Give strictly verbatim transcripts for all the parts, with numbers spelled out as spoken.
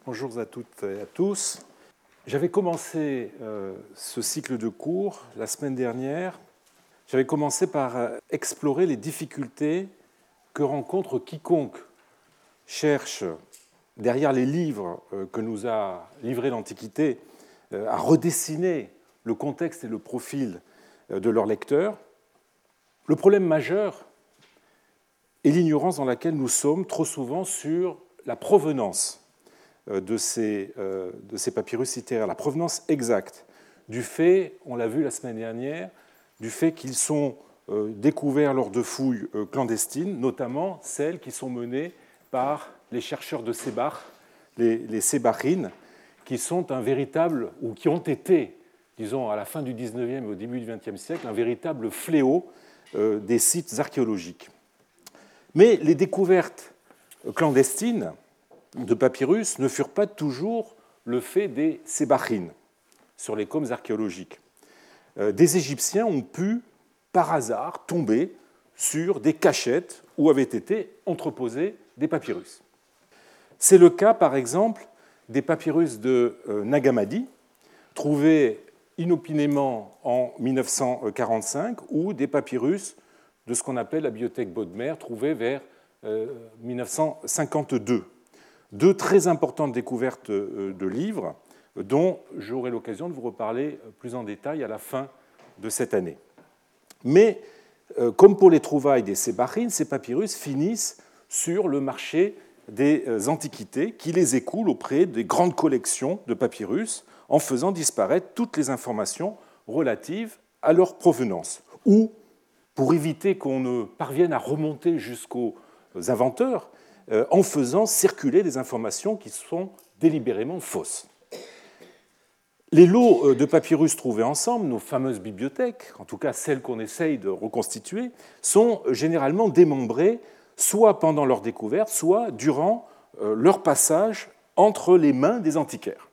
Bonjour à toutes et à tous. J'avais commencé euh, ce cycle de cours la semaine dernière. J'avais commencé par euh, explorer les difficultés que rencontre quiconque cherche, derrière les livres euh, que nous a livrés l'Antiquité, euh, à redessiner le contexte et le profil euh, de leur lecteur. Le problème majeur est l'ignorance dans laquelle nous sommes trop souvent sur la provenance de ces, euh, de ces papyrus littéraires, la provenance exacte du fait, on l'a vu la semaine dernière, du fait qu'ils sont euh, découverts lors de fouilles euh, clandestines, notamment celles qui sont menées par les chercheurs de Sébar, les, les Sébarines, qui sont un véritable, ou qui ont été, disons, à la fin du dix-neuvième et au début du vingtième siècle, un véritable fléau euh, des sites archéologiques. Mais les découvertes clandestines de papyrus ne furent pas toujours le fait des sébarines sur les combes archéologiques. Des Égyptiens ont pu, par hasard, tomber sur des cachettes où avaient été entreposés des papyrus. C'est le cas, par exemple, des papyrus de Nag-Hammadi, trouvés inopinément en mille neuf cent quarante-cinq, ou des papyrus de ce qu'on appelle la bibliothèque Bodmer, trouvés vers mille neuf cent cinquante-deux. Deux très importantes découvertes de livres dont j'aurai l'occasion de vous reparler plus en détail à la fin de cette année. Mais, comme pour les trouvailles des Sébarines, ces papyrus finissent sur le marché des antiquités qui les écoulent auprès des grandes collections de papyrus en faisant disparaître toutes les informations relatives à leur provenance. Ou, pour éviter qu'on ne parvienne à remonter jusqu'aux inventeurs, en faisant circuler des informations qui sont délibérément fausses. Les lots de papyrus trouvés ensemble, nos fameuses bibliothèques, en tout cas celles qu'on essaye de reconstituer, sont généralement démembrés soit pendant leur découverte, soit durant leur passage entre les mains des antiquaires.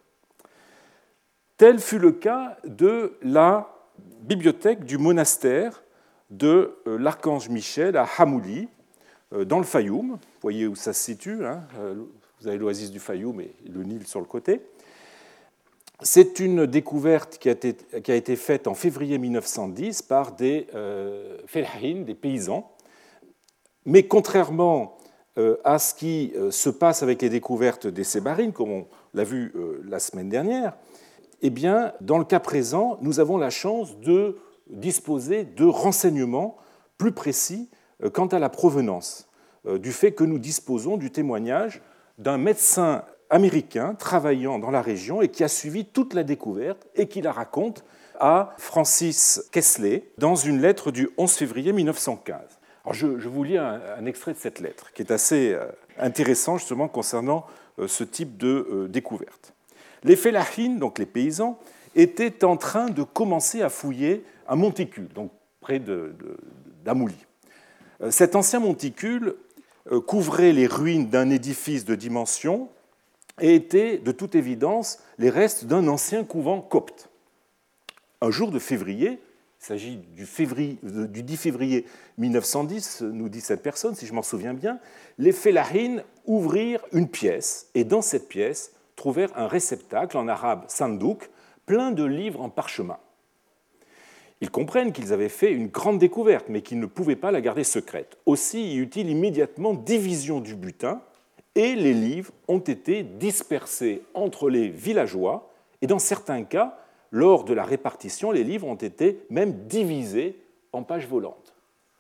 Tel fut le cas de la bibliothèque du monastère de l'Archange Michel à Hamouli, dans le Fayoum. Vous voyez où ça se situe, hein. Vous avez l'oasis du Fayoum et le Nil sur le côté. C'est une découverte qui a été, qui a été faite en février mille neuf cent dix par des euh, fellahines, des paysans. Mais contrairement euh, à ce qui euh, se passe avec les découvertes des Sébarines, comme on l'a vu euh, la semaine dernière, eh bien, dans le cas présent, nous avons la chance de disposer de renseignements plus précis quant à la provenance, du fait que nous disposons du témoignage d'un médecin américain travaillant dans la région et qui a suivi toute la découverte et qui la raconte à Francis Kessler dans une lettre du onze février mille neuf cent quinze. Alors je, je vous lis un, un extrait de cette lettre qui est assez intéressant justement concernant ce type de découverte. Les fellahines, donc les paysans, étaient en train de commencer à fouiller un monticule, donc près de, de, d'Hamouli. Cet ancien monticule couvrait les ruines d'un édifice de dimension et était, de toute évidence, les restes d'un ancien couvent copte. Un jour de février, il s'agit du, février, du dix février mille neuf cent dix, nous dit cette personne, si je m'en souviens bien, les fellahines ouvrirent une pièce et dans cette pièce trouvèrent un réceptacle, en arabe sandouk, plein de livres en parchemin. Ils comprennent qu'ils avaient fait une grande découverte, mais qu'ils ne pouvaient pas la garder secrète. Aussi y eut-il immédiatement division du butin, et les livres ont été dispersés entre les villageois, et dans certains cas, lors de la répartition, les livres ont été même divisés en pages volantes.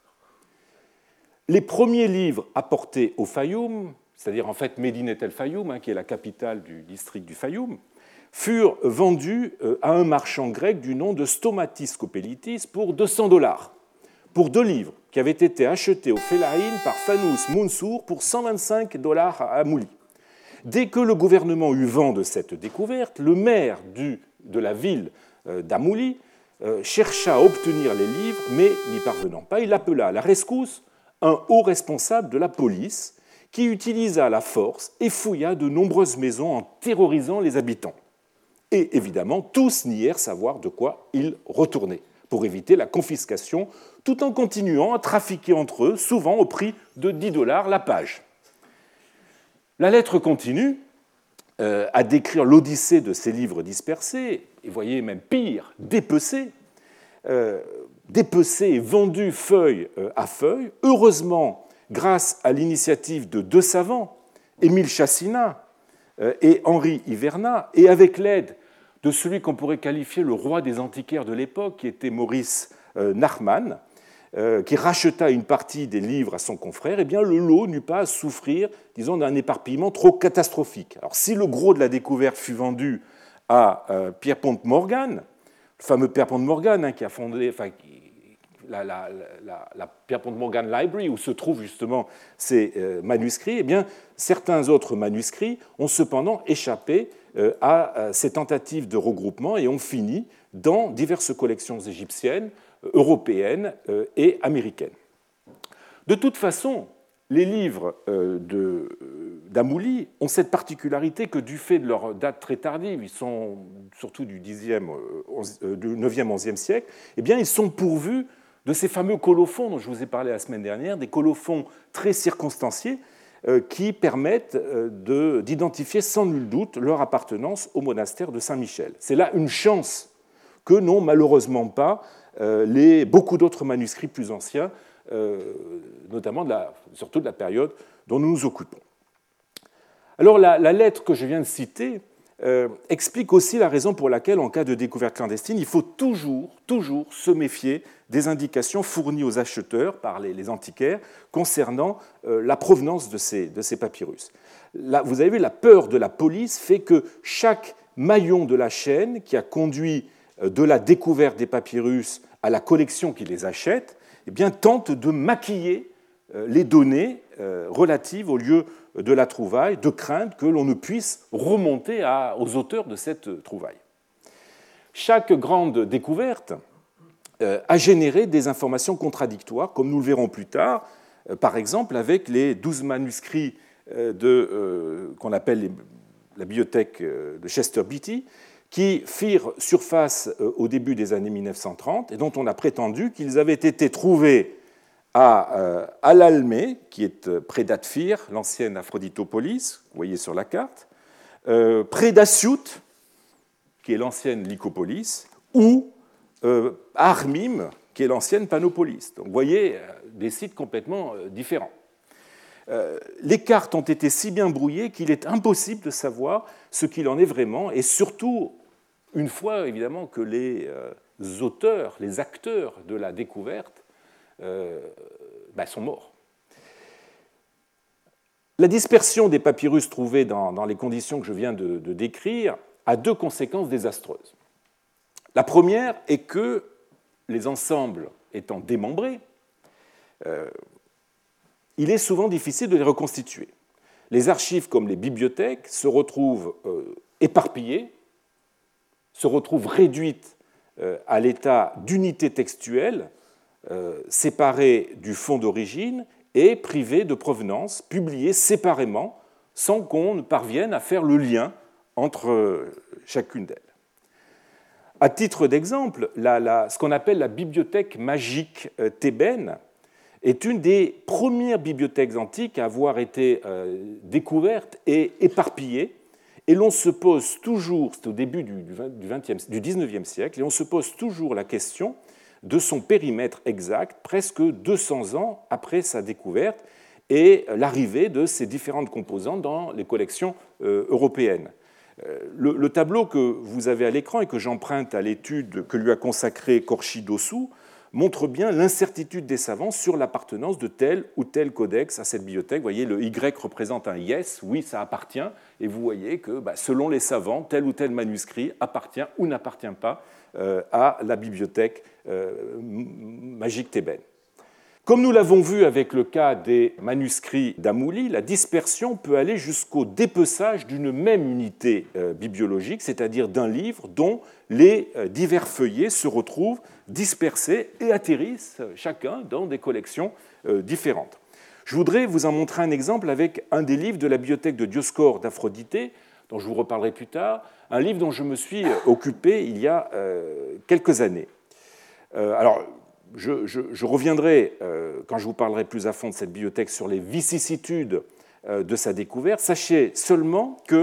Les premiers livres apportés au Fayoum, c'est-à-dire en fait Médine el Fayoum, hein, qui est la capitale du district du Fayoum, furent vendus à un marchand grec du nom de Stomatis Kopelitis pour deux cents dollars, pour deux livres qui avaient été achetés aux Fellahines par Fanous Mounsour pour cent vingt-cinq dollars à Hamouli. Dès que le gouvernement eut vent de cette découverte, le maire du, de la ville d'Hamouli chercha à obtenir les livres, mais n'y parvenant pas, il appela à la rescousse un haut responsable de la police qui utilisa la force et fouilla de nombreuses maisons en terrorisant les habitants. Et évidemment, tous nièrent savoir de quoi ils retournaient, pour éviter la confiscation, tout en continuant à trafiquer entre eux, souvent au prix de dix dollars la page. La lettre continue euh, à décrire l'odyssée de ces livres dispersés, et voyez même pire, dépecés, euh, dépecés et vendus feuille à feuille. Heureusement, grâce à l'initiative de deux savants, Émile Chassinat euh, et Henri Hivernat, et avec l'aide de celui qu'on pourrait qualifier le roi des antiquaires de l'époque, qui était Maurice euh, Nachmann, euh, qui racheta une partie des livres à son confrère, eh bien, le lot n'eut pas à souffrir, disons, d'un éparpillement trop catastrophique. Alors, si le gros de la découverte fut vendu à euh, Pierpont de Morgan, le fameux Pierpont de Morgan, hein, qui a fondé enfin, la, la, la, la Pierpont de Morgan Library, où se trouvent justement ces euh, manuscrits, eh bien, certains autres manuscrits ont cependant échappé euh, à, à ces tentatives de regroupement et ont fini dans diverses collections égyptiennes, européennes euh, et américaines. De toute façon, les livres euh, de, euh, d'Amouli ont cette particularité que du fait de leur date très tardive, ils sont surtout du, dixième, euh, du neuvième, onzième siècle, eh bien, ils sont pourvus de ces fameux colophons dont je vous ai parlé la semaine dernière, des colophons très circonstanciés euh, qui permettent euh, de, d'identifier sans nul doute leur appartenance au monastère de Saint-Michel. C'est là une chance que n'ont malheureusement pas euh, les, beaucoup d'autres manuscrits plus anciens, euh, notamment de la, surtout de la période dont nous nous occupons. Alors la, la lettre que je viens de citer euh, explique aussi la raison pour laquelle, en cas de découverte clandestine, il faut toujours, toujours se méfier des indications fournies aux acheteurs par les, les antiquaires concernant euh, la provenance de ces, de ces papyrus. Là, vous avez vu, la peur de la police fait que chaque maillon de la chaîne qui a conduit de la découverte des papyrus à la collection qui les achète, eh bien, tente de maquiller les données relatives au lieu de la trouvaille, de crainte que l'on ne puisse remonter à, aux auteurs de cette trouvaille. Chaque grande découverte a généré des informations contradictoires, comme nous le verrons plus tard, par exemple avec les douze manuscrits de, euh, qu'on appelle les, la bibliothèque de Chester Beatty, qui firent surface au début des années mille neuf cent trente et dont on a prétendu qu'ils avaient été trouvés à euh, Al-Almé, qui est près d'Atfir, l'ancienne Aphroditopolis, vous voyez sur la carte, euh, près d'Assiout, qui est l'ancienne Lycopolis, ou euh, à Armim, qui est l'ancienne Panopolis. Donc vous voyez euh, des sites complètement euh, différents. Euh, les cartes ont été si bien brouillées qu'il est impossible de savoir ce qu'il en est vraiment, et surtout une fois évidemment que les euh, auteurs, les acteurs de la découverte euh, ben, sont morts. La dispersion des papyrus trouvés dans, dans les conditions que je viens de, de décrire a deux conséquences désastreuses. La première est que les ensembles étant démembrés, euh, il est souvent difficile de les reconstituer. Les archives, comme les bibliothèques, se retrouvent euh, éparpillées, se retrouvent réduites euh, à l'état d'unités textuelles, euh, séparées du fond d'origine et privées de provenance, publiées séparément, sans qu'on ne parvienne à faire le lien entre euh, chacune d'elles. À titre d'exemple, la, la, ce qu'on appelle la bibliothèque magique euh, thébaine est une des premières bibliothèques antiques à avoir été euh, découverte et éparpillée, et l'on se pose toujours, c'est au début du, vingtième, du dix-neuvième siècle, et on se pose toujours la question de son périmètre exact, presque deux cents ans après sa découverte, et l'arrivée de ces différentes composantes dans les collections euh, européennes. Le, le tableau que vous avez à l'écran et que j'emprunte à l'étude que lui a consacrée Korchi Dossou montre bien l'incertitude des savants sur l'appartenance de tel ou tel codex à cette bibliothèque. Vous voyez, le Y représente un yes, oui, ça appartient, et vous voyez que bah, selon les savants, tel ou tel manuscrit appartient ou n'appartient pas euh, à la bibliothèque euh, magique thébaine. Comme nous l'avons vu avec le cas des manuscrits d'Amouli, la dispersion peut aller jusqu'au dépeçage d'une même unité bibliologique, c'est-à-dire d'un livre dont les divers feuillets se retrouvent dispersés et atterrissent chacun dans des collections différentes. Je voudrais vous en montrer un exemple avec un des livres de la bibliothèque de Dioscore d'Aphroditée, dont je vous reparlerai plus tard, un livre dont je me suis occupé il y a quelques années. Alors, Je, je, je reviendrai, euh, quand je vous parlerai plus à fond de cette bibliothèque, sur les vicissitudes euh, de sa découverte. Sachez seulement que,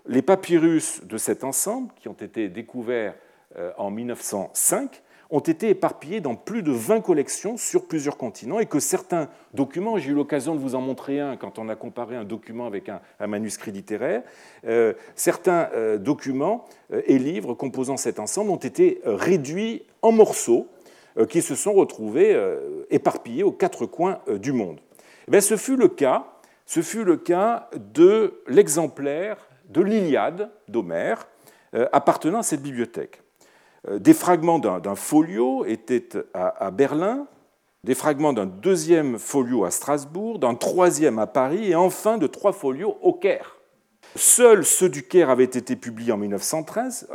les papyrus de cet ensemble, qui ont été découverts en mille neuf cent cinq, ont été éparpillés dans plus de vingt collections sur plusieurs continents et que certains documents, j'ai eu l'occasion de vous en montrer un quand on a comparé un document avec un, un manuscrit littéraire, euh, certains euh, documents euh, et livres composant cet ensemble ont été réduits en morceaux euh, qui se sont retrouvés euh, éparpillés aux quatre coins euh, du monde. Et bien, ce fut le cas, ce fut le cas de l'exemplaire de l'Iliade d'Homère euh, appartenant à cette bibliothèque. Des fragments d'un folio étaient à Berlin, des fragments d'un deuxième folio à Strasbourg, d'un troisième à Paris et enfin de trois folios au Caire. Seuls ceux du Caire avaient été publiés en mille neuf cent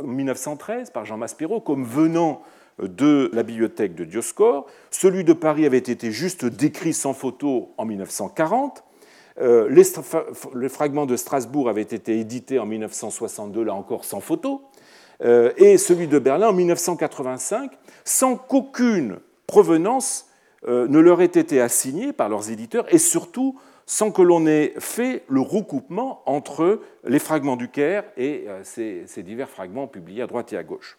treize par Jean Maspero comme venant de la bibliothèque de Dioscure. Celui de Paris avait été juste décrit sans photo en mille neuf cent quarante. Les fragments de Strasbourg avaient été édités en mille neuf cent soixante-deux, là encore sans photo. Et celui de Berlin en mille neuf cent quatre-vingt-cinq, sans qu'aucune provenance ne leur ait été assignée par leurs éditeurs, et surtout sans que l'on ait fait le recoupement entre les fragments du Caire et ces divers fragments publiés à droite et à gauche.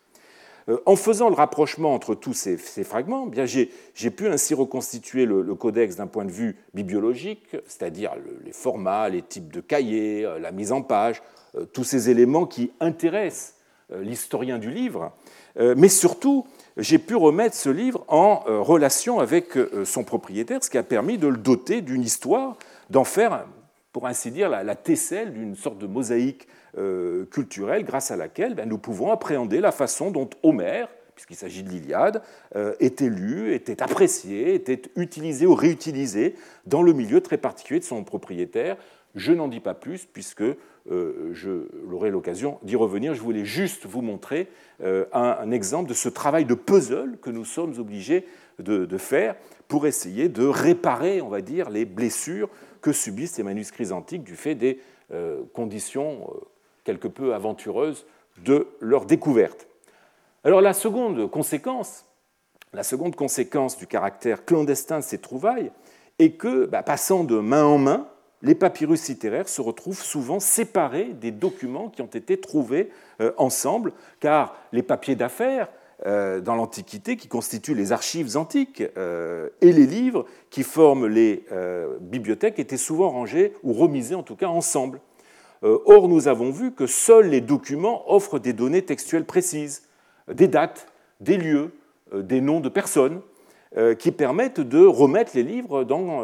En faisant le rapprochement entre tous ces, ces fragments, bien j'ai, j'ai pu ainsi reconstituer le, le codex d'un point de vue bibliologique, c'est-à-dire le, les formats, les types de cahiers, la mise en page, tous ces éléments qui intéressent l'historien du livre, mais surtout, j'ai pu remettre ce livre en relation avec son propriétaire, ce qui a permis de le doter d'une histoire, d'en faire, pour ainsi dire, la tesselle d'une sorte de mosaïque culturelle grâce à laquelle nous pouvons appréhender la façon dont Homère, puisqu'il s'agit de l'Iliade, était lu, était apprécié, était utilisé ou réutilisé dans le milieu très particulier de son propriétaire. Je n'en dis pas plus, puisque euh, j'aurai l'occasion d'y revenir. Je voulais juste vous montrer euh, un, un exemple de ce travail de puzzle que nous sommes obligés de, de faire pour essayer de réparer, on va dire, les blessures que subissent ces manuscrits antiques du fait des euh, conditions euh, quelque peu aventureuses de leur découverte. Alors la seconde conséquence, la seconde conséquence du caractère clandestin de ces trouvailles est que, bah, passant de main en main, les papyrus littéraires se retrouvent souvent séparés des documents qui ont été trouvés ensemble, car les papiers d'affaires dans l'Antiquité, qui constituent les archives antiques, et les livres qui forment les bibliothèques étaient souvent rangés, ou remisés en tout cas, ensemble. Or, nous avons vu que seuls les documents offrent des données textuelles précises, des dates, des lieux, des noms de personnes, qui permettent de remettre les livres dans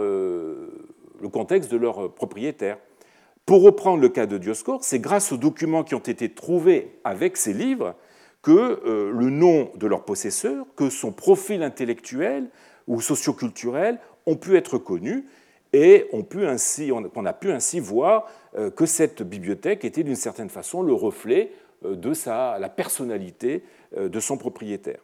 le contexte de leur propriétaire. Pour reprendre le cas de Dioscure, c'est grâce aux documents qui ont été trouvés avec ces livres que euh, le nom de leur possesseur, que son profil intellectuel ou socioculturel ont pu être connus et on, pu ainsi, on a pu ainsi voir euh, que cette bibliothèque était d'une certaine façon le reflet euh, de sa, la personnalité euh, de son propriétaire.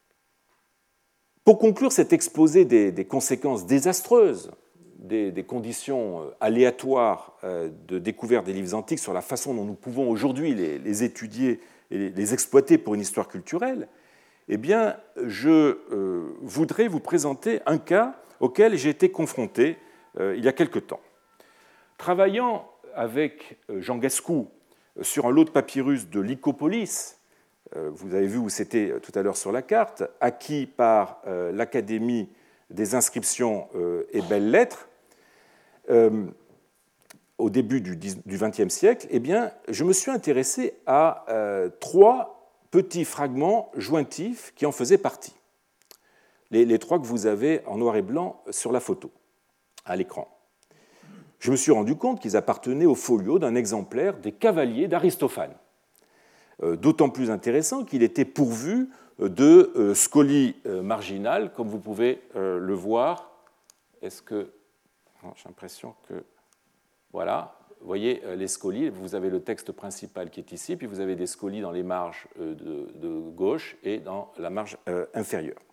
Pour conclure cet exposé des, des conséquences désastreuses Des, des conditions aléatoires de découverte des livres antiques sur la façon dont nous pouvons aujourd'hui les, les étudier et les, les exploiter pour une histoire culturelle, eh bien, je euh, voudrais vous présenter un cas auquel j'ai été confronté euh, il y a quelque temps. Travaillant avec Jean Gascou sur un lot de papyrus de Lycopolis, euh, vous avez vu où c'était tout à l'heure sur la carte, acquis par euh, l'Académie des inscriptions euh, et belles-lettres, Euh, au début du vingtième siècle, eh bien, je me suis intéressé à euh, trois petits fragments jointifs qui en faisaient partie. Les, les trois que vous avez en noir et blanc sur la photo, à l'écran. Je me suis rendu compte qu'ils appartenaient au folio d'un exemplaire des Cavaliers d'Aristophane. Euh, d'autant plus intéressant qu'il était pourvu de euh, scolies euh, marginales, comme vous pouvez euh, le voir. Est-ce que j'ai l'impression que, voilà, vous voyez les scolies, vous avez le texte principal qui est ici, puis vous avez des scolies dans les marges de, de gauche et dans la marge euh, inférieure.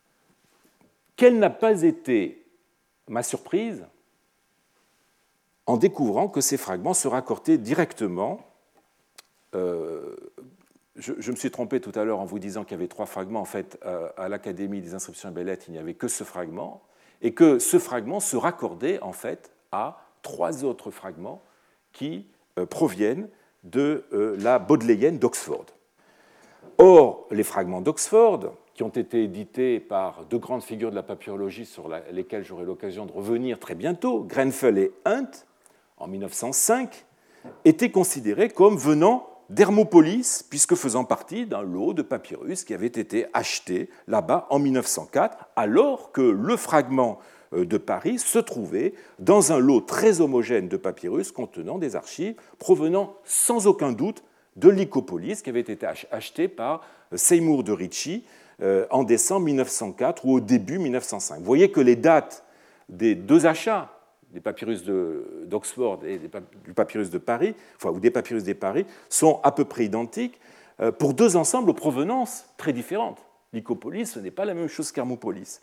Quelle n'a pas été ma surprise en découvrant que ces fragments se raccordaient directement. Euh, je, je me suis trompé tout à l'heure en vous disant qu'il y avait trois fragments. En fait, à l'Académie des inscriptions et belles-lettres, il n'y avait que ce fragment. Et que ce fragment se raccordait en fait à trois autres fragments qui proviennent de la Bodléienne d'Oxford. Or, les fragments d'Oxford, qui ont été édités par deux grandes figures de la papyrologie sur lesquelles j'aurai l'occasion de revenir très bientôt, Grenfell et Hunt, en mille neuf cent cinq, étaient considérés comme venant d'Hermopolis, puisque faisant partie d'un lot de papyrus qui avait été acheté là-bas en mille neuf cent quatre, alors que le fragment de Paris se trouvait dans un lot très homogène de papyrus contenant des archives provenant sans aucun doute de Lycopolis, qui avait été acheté par Seymour de Ritchie en décembre mille neuf cent quatre ou au début mille neuf cent cinq. Vous voyez que les dates des deux achats, des papyrus d'Oxford et du papyrus de Paris, enfin, ou des papyrus des Paris, sont à peu près identiques pour deux ensembles aux provenances très différentes. Lycopolis, ce n'est pas la même chose qu'Hermopolis.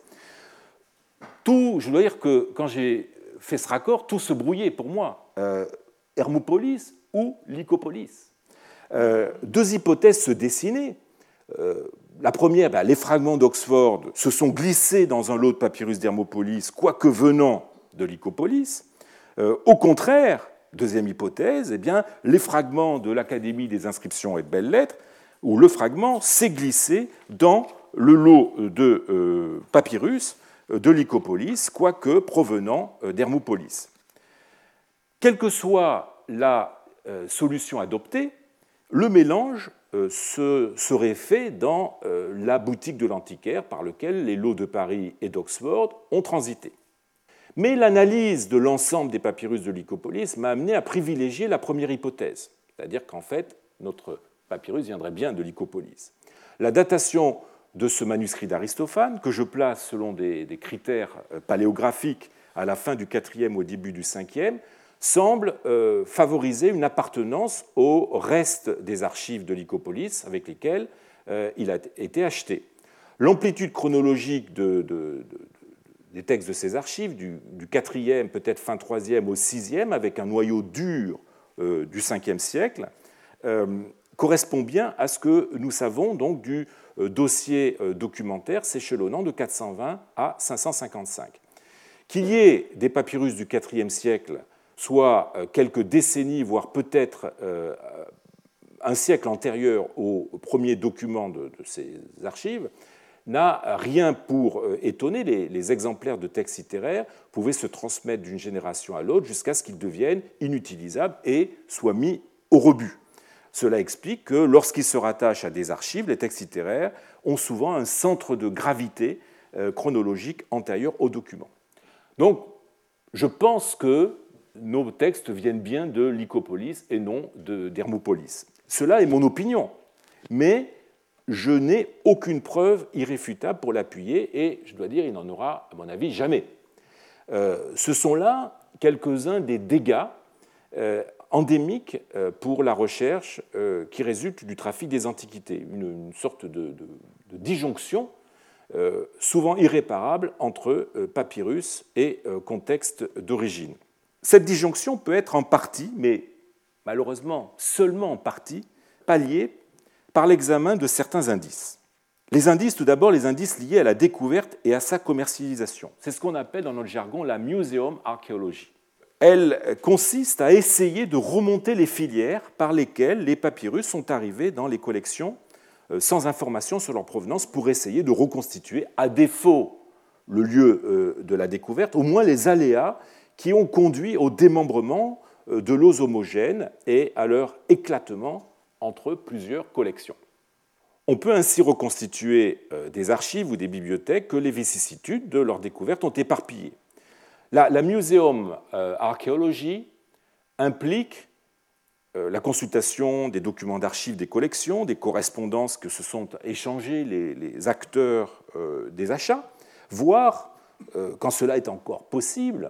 Tout, je dois dire que quand j'ai fait ce raccord, tout se brouillait pour moi. Euh, Hermopolis ou Lycopolis. Euh, deux hypothèses se dessinaient. Euh, la première, ben, les fragments d'Oxford se sont glissés dans un lot de papyrus d'Hermopolis, quoique venant de Lycopolis. Euh, au contraire, deuxième hypothèse, eh bien, les fragments de l'Académie des inscriptions et de belles-lettres, où le fragment s'est glissé dans le lot de euh, papyrus de Lycopolis, quoique provenant d'Hermopolis. Quelle que soit la euh, solution adoptée, le mélange euh, se serait fait dans euh, la boutique de l'antiquaire par laquelle les lots de Paris et d'Oxford ont transité. Mais l'analyse de l'ensemble des papyrus de Lycopolis m'a amené à privilégier la première hypothèse, c'est-à-dire qu'en fait, notre papyrus viendrait bien de Lycopolis. La datation de ce manuscrit d'Aristophane, que je place selon des, des critères paléographiques à la fin du quatrième au début du cinquième, semble euh, favoriser une appartenance au reste des archives de Lycopolis avec lesquelles euh, il a été acheté. L'amplitude chronologique de, de, de, des textes de ces archives, du, du quatrième, peut-être fin troisième au sixième, avec un noyau dur euh, du cinquième siècle, euh, correspond bien à ce que nous savons donc du dossier documentaire s'échelonnant de quatre cent vingt à cinq cent cinquante-cinq. Qu'il y ait des papyrus du quatrième siècle, soit quelques décennies, voire peut-être un siècle antérieur au premier document de ces archives, n'a rien pour étonner. Les, les exemplaires de textes littéraires pouvaient se transmettre d'une génération à l'autre jusqu'à ce qu'ils deviennent inutilisables et soient mis au rebut. Cela explique que lorsqu'ils se rattachent à des archives, les textes littéraires ont souvent un centre de gravité chronologique antérieur au document. Donc, je pense que nos textes viennent bien de Lycopolis et non d'Hermopolis. Cela est mon opinion, mais je n'ai aucune preuve irréfutable pour l'appuyer et, je dois dire, il n'en aura, à mon avis, jamais. Euh, ce sont là quelques-uns des dégâts euh, endémique pour la recherche qui résulte du trafic des antiquités, une, une sorte de, de, de disjonction souvent irréparable entre papyrus et contexte d'origine. Cette disjonction peut être en partie, mais malheureusement seulement en partie, palliée par l'examen de certains indices. Les indices, tout d'abord, les indices liés à la découverte et à sa commercialisation. C'est ce qu'on appelle dans notre jargon la museum archaeology. Elle consiste à essayer de remonter les filières par lesquelles les papyrus sont arrivés dans les collections sans information sur leur provenance pour essayer de reconstituer, à défaut le lieu de la découverte, au moins les aléas qui ont conduit au démembrement de lots homogènes et à leur éclatement entre plusieurs collections. On peut ainsi reconstituer des archives ou des bibliothèques que les vicissitudes de leur découverte ont éparpillées. La, la Museum Archaeology implique la consultation des documents d'archives des collections, des correspondances que se sont échangées les, les acteurs euh, des achats, voire, euh, quand cela est encore possible,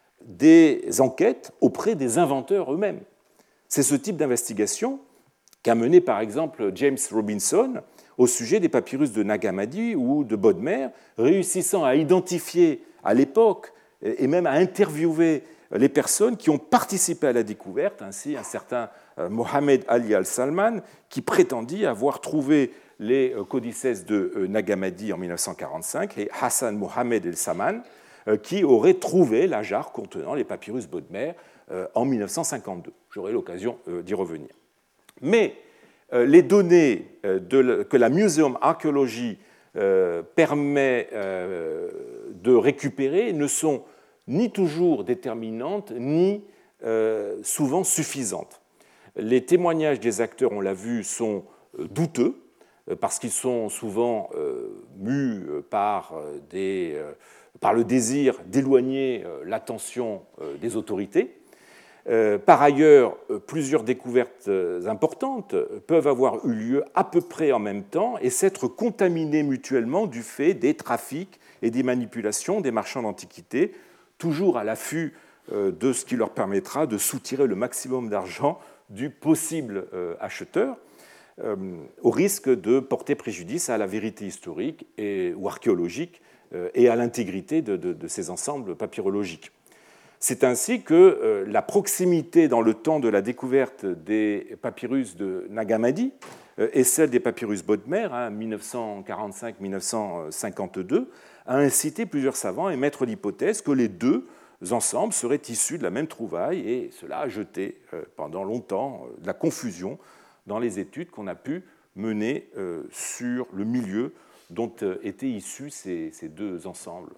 des enquêtes auprès des inventeurs eux-mêmes. C'est ce type d'investigation qu'a mené par exemple James Robinson au sujet des papyrus de Nag Hammadi ou de Bodmer, réussissant à identifier à l'époque et même à interviewer les personnes qui ont participé à la découverte, ainsi un certain Mohamed Ali al-Salman, qui prétendit avoir trouvé les codices de Nag Hammadi en mille neuf cent quarante-cinq, et Hassan Mohamed el-Saman, qui aurait trouvé la jarre contenant les papyrus Bodmer en mille neuf cent cinquante-deux. J'aurai l'occasion d'y revenir. Mais euh, les données euh, de, que la Museum Archaeology euh, permet euh, de récupérer ne sont ni toujours déterminantes, ni euh, souvent suffisantes. Les témoignages des acteurs, on l'a vu, sont douteux, parce qu'ils sont souvent euh, mus par, des, euh, par le désir d'éloigner euh, l'attention euh, des autorités. Euh, par ailleurs, plusieurs découvertes importantes peuvent avoir eu lieu à peu près en même temps et s'être contaminées mutuellement du fait des trafics et des manipulations des marchands d'antiquités, toujours à l'affût euh, de ce qui leur permettra de soutirer le maximum d'argent du possible euh, acheteur, euh, au risque de porter préjudice à la vérité historique et, ou archéologique euh, et à l'intégrité de, de, de ces ensembles papyrologiques. C'est ainsi que euh, la proximité dans le temps de la découverte des papyrus de Nag Hammadi euh, et celle des papyrus Bodmer, hein, mille neuf cent quarante-cinq mille neuf cent cinquante-deux, a incité plusieurs savants à émettre l'hypothèse que les deux ensembles seraient issus de la même trouvaille, et cela a jeté euh, pendant longtemps euh, de la confusion dans les études qu'on a pu mener euh, sur le milieu dont euh, étaient issus ces, ces deux ensembles.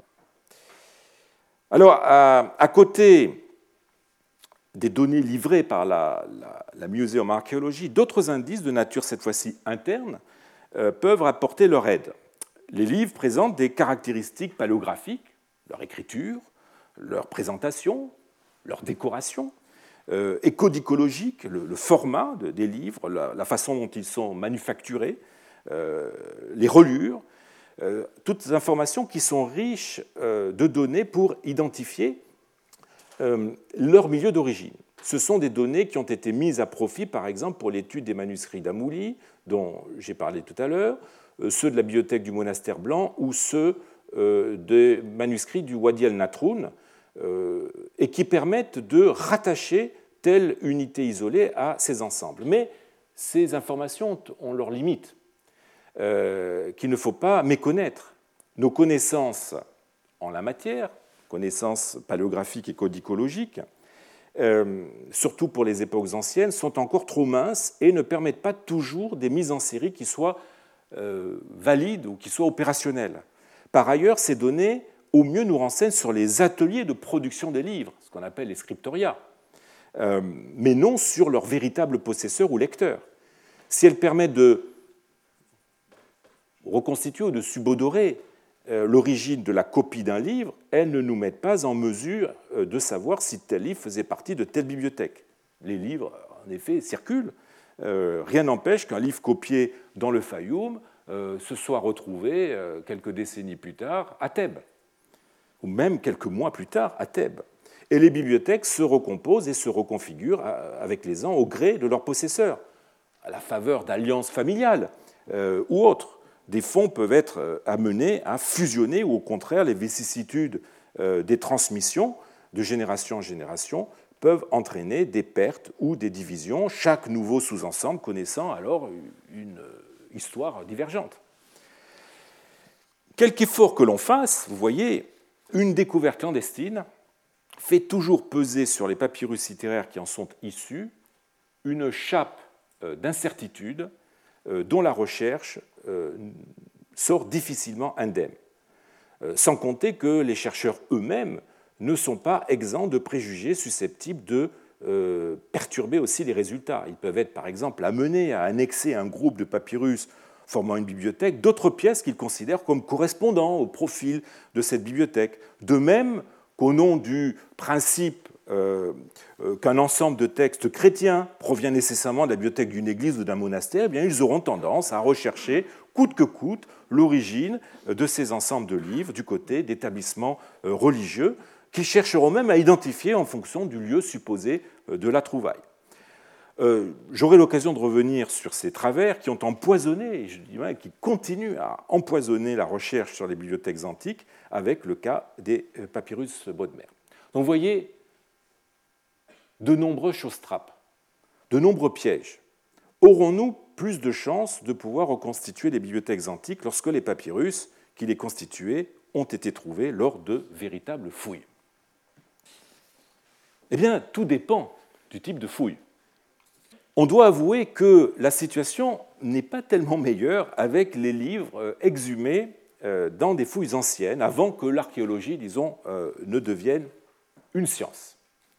Alors, à, à côté des données livrées par la, la, la Museum Archaeology, d'autres indices de nature cette fois-ci interne euh, peuvent apporter leur aide. Les livres présentent des caractéristiques paléographiques, leur écriture, leur présentation, leur décoration, euh, et codicologique, le, le format de, des livres, la, la façon dont ils sont manufacturés, euh, les reliures, euh, toutes ces informations qui sont riches euh, de données pour identifier euh, leur milieu d'origine. Ce sont des données qui ont été mises à profit, par exemple, pour l'étude des manuscrits d'Amouli, dont j'ai parlé tout à l'heure, euh, ceux de la bibliothèque du Monastère Blanc ou ceux euh, des manuscrits du Wadi el-Natroun, euh, et qui permettent de rattacher telle unité isolée à ces ensembles. Mais ces informations ont leurs limites, euh, qu'il ne faut pas méconnaître. Nos connaissances en la matière, connaissances paléographiques et codicologiques, euh, surtout pour les époques anciennes, sont encore trop minces et ne permettent pas toujours des mises en série qui soient euh, valides ou qui soient opérationnelles. Par ailleurs, ces données, au mieux, nous renseignent sur les ateliers de production des livres, ce qu'on appelle les scriptoria, euh, mais non sur leurs véritables possesseurs ou lecteurs. Si elles permettent de reconstituer ou de subodorer euh, l'origine de la copie d'un livre, elles ne nous mettent pas en mesure euh, de savoir si tel livre faisait partie de telle bibliothèque. Les livres, en effet, circulent. Euh, rien n'empêche qu'un livre copié dans le Fayoum euh, se soit retrouvé euh, quelques décennies plus tard à Thèbes, ou même quelques mois plus tard à Thèbes. Et les bibliothèques se recomposent et se reconfigurent avec les ans au gré de leurs possesseurs, à la faveur d'alliances familiales euh, ou autres. Des fonds peuvent être amenés à fusionner ou au contraire, les vicissitudes euh, des transmissions de génération en génération peuvent entraîner des pertes ou des divisions, chaque nouveau sous-ensemble connaissant alors une histoire divergente. Quelque effort que l'on fasse, vous voyez, une découverte clandestine fait toujours peser sur les papyrus littéraires qui en sont issus une chape d'incertitude dont la recherche sort difficilement indemne. Sans compter que les chercheurs eux-mêmes ne sont pas exempts de préjugés susceptibles de perturber aussi les résultats. Ils peuvent être par exemple amenés à annexer à un groupe de papyrus formant une bibliothèque d'autres pièces qu'ils considèrent comme correspondant au profil de cette bibliothèque. De même qu'au nom du principe euh, euh, qu'un ensemble de textes chrétiens provient nécessairement de la bibliothèque d'une église ou d'un monastère, eh bien, ils auront tendance à rechercher, coûte que coûte, l'origine de ces ensembles de livres du côté d'établissements religieux, qu'ils chercheront même à identifier en fonction du lieu supposé de la trouvaille. Euh, J'aurai l'occasion de revenir sur ces travers qui ont empoisonné, et je dirais qui continuent à empoisonner la recherche sur les bibliothèques antiques avec le cas des papyrus Bodmer. Donc vous voyez, de nombreux choses-trappes, de nombreux pièges. Aurons-nous plus de chances de pouvoir reconstituer les bibliothèques antiques lorsque les papyrus qui les constituaient ont été trouvés lors de véritables fouilles? Eh bien, tout dépend du type de fouille. On doit avouer que la situation n'est pas tellement meilleure avec les livres exhumés dans des fouilles anciennes, avant que l'archéologie, disons, ne devienne une science.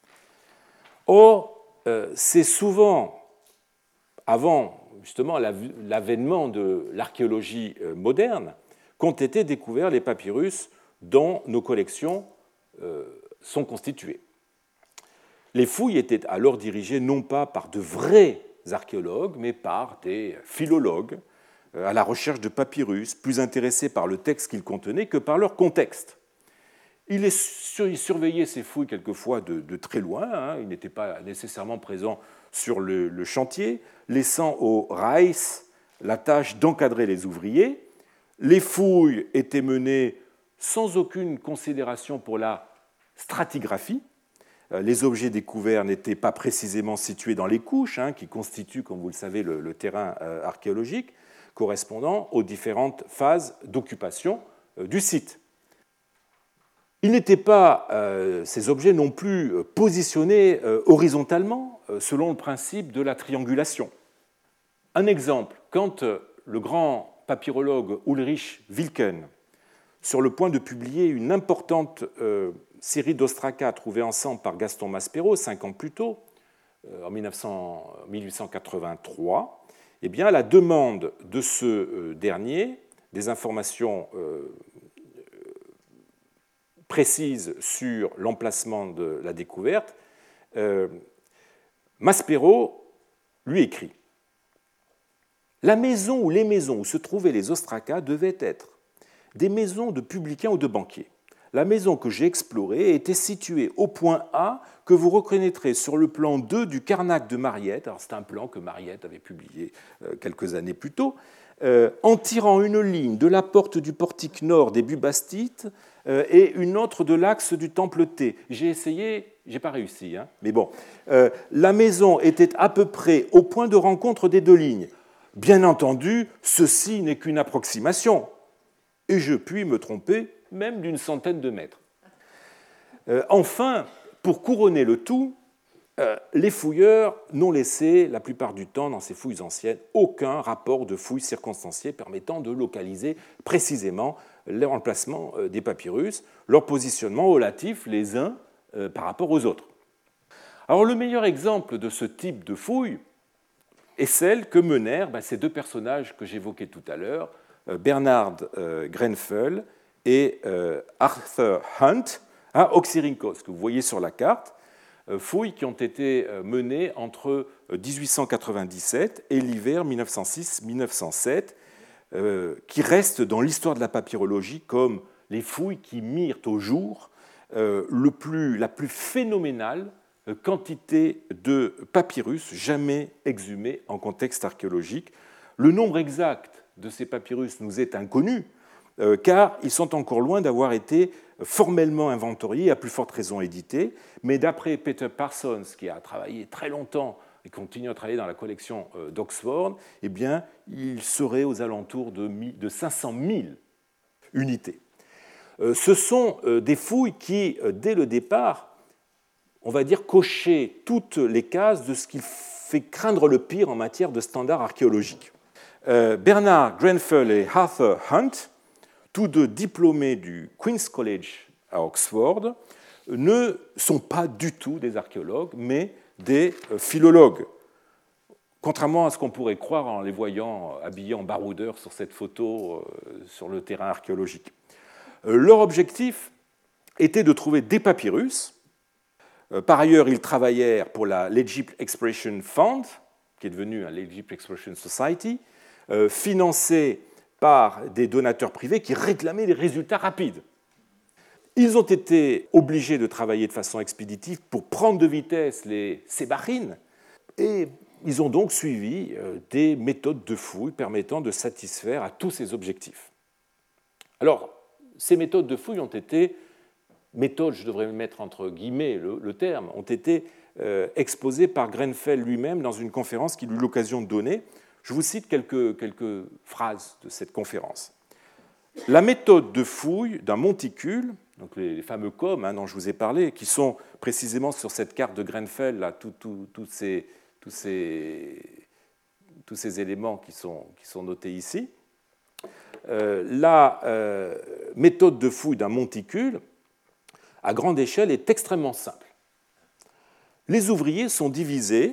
Or, c'est souvent, avant justement l'avènement de l'archéologie moderne, qu'ont été découverts les papyrus dont nos collections sont constituées. Les fouilles étaient alors dirigées non pas par de vrais archéologues, mais par des philologues à la recherche de papyrus, plus intéressés par le texte qu'ils contenaient que par leur contexte. Ils surveillaient ces fouilles quelquefois de, de très loin, hein, ils n'étaient pas nécessairement présents sur le, le chantier, laissant aux Reichs la tâche d'encadrer les ouvriers. Les fouilles étaient menées sans aucune considération pour la stratigraphie. Les objets découverts n'étaient pas précisément situés dans les couches, hein, qui constituent, comme vous le savez, le, le terrain euh, archéologique, correspondant aux différentes phases d'occupation euh, du site. Ils n'étaient pas, euh, ces objets non plus, positionnés euh, horizontalement, euh, selon le principe de la triangulation. Un exemple, quand euh, le grand papyrologue Ulrich Wilken, sur le point de publier une importante euh, série d'ostracas trouvés ensemble par Gaston Maspero cinq ans plus tôt, en mille huit cent quatre-vingt-trois, eh bien, à la demande de ce dernier, des informations précises sur l'emplacement de la découverte, Maspero lui écrit « La maison ou les maisons où se trouvaient les ostracas devaient être des maisons de publicains ou de banquiers. La maison que j'ai explorée était située au point A que vous reconnaîtrez sur le plan deux du Carnac de Mariette. Alors c'est un plan que Mariette avait publié quelques années plus tôt, euh, en tirant une ligne de la porte du portique nord des Bubastites euh, et une autre de l'axe du Temple T. J'ai essayé, j'ai pas réussi, hein, mais bon. Euh, la maison était à peu près au point de rencontre des deux lignes. Bien entendu, ceci n'est qu'une approximation, et je puis me tromper même d'une centaine de mètres. Euh, enfin, pour couronner le tout, euh, les fouilleurs n'ont laissé, la plupart du temps, dans ces fouilles anciennes, aucun rapport de fouilles circonstanciées permettant de localiser précisément l'emplacement des papyrus, leur positionnement relatif les uns euh, par rapport aux autres. Alors, le meilleur exemple de ce type de fouille est celle que menèrent ben, ces deux personnages que j'évoquais tout à l'heure, Bernard euh, Grenfell et euh, Arthur Hunt à Oxyrhynchos, que vous voyez sur la carte, euh, fouilles qui ont été menées entre dix-huit cent quatre-vingt-dix-sept et l'hiver mille neuf cent six mille neuf cent sept, euh, qui restent dans l'histoire de la papyrologie comme les fouilles qui mirent au jour euh, le plus, la plus phénoménale quantité de papyrus jamais exhumés en contexte archéologique. Le nombre exact de ces papyrus nous est inconnu, euh, car ils sont encore loin d'avoir été formellement inventoriés, à plus forte raison édités, mais d'après Peter Parsons, qui a travaillé très longtemps et continue à travailler dans la collection d'Oxford, eh bien, il serait aux alentours de cinq cent mille unités. Euh, ce sont euh, des fouilles qui, euh, dès le départ, on va dire cochaient toutes les cases de ce qui fait craindre le pire en matière de standards archéologiques. Euh, Bernard Grenfell et Arthur Hunt, tous deux diplômés du Queen's College à Oxford, ne sont pas du tout des archéologues, mais des philologues. Contrairement à ce qu'on pourrait croire en les voyant habillés en baroudeurs sur cette photo sur le terrain archéologique. Leur objectif était de trouver des papyrus. Par ailleurs, ils travaillèrent pour la l'Egypt Exploration Fund, qui est devenu l'Egypt Exploration Society, financé par des donateurs privés qui réclamaient des résultats rapides. Ils ont été obligés de travailler de façon expéditive pour prendre de vitesse les sébachines, et ils ont donc suivi des méthodes de fouille permettant de satisfaire à tous ces objectifs. Alors, ces méthodes de fouille ont été, méthodes, je devrais mettre entre guillemets le, le terme, ont été euh, exposées par Grenfell lui-même dans une conférence qu'il eut l'occasion de donner. Je vous cite quelques, quelques phrases de cette conférence. La méthode de fouille d'un monticule, donc les, les fameux coms hein, dont je vous ai parlé, qui sont précisément sur cette carte de Grenfell, là, tous ces, tous ces, tous ces éléments qui sont, qui sont notés ici. Euh, la euh, méthode de fouille d'un monticule à grande échelle est extrêmement simple. Les ouvriers sont divisés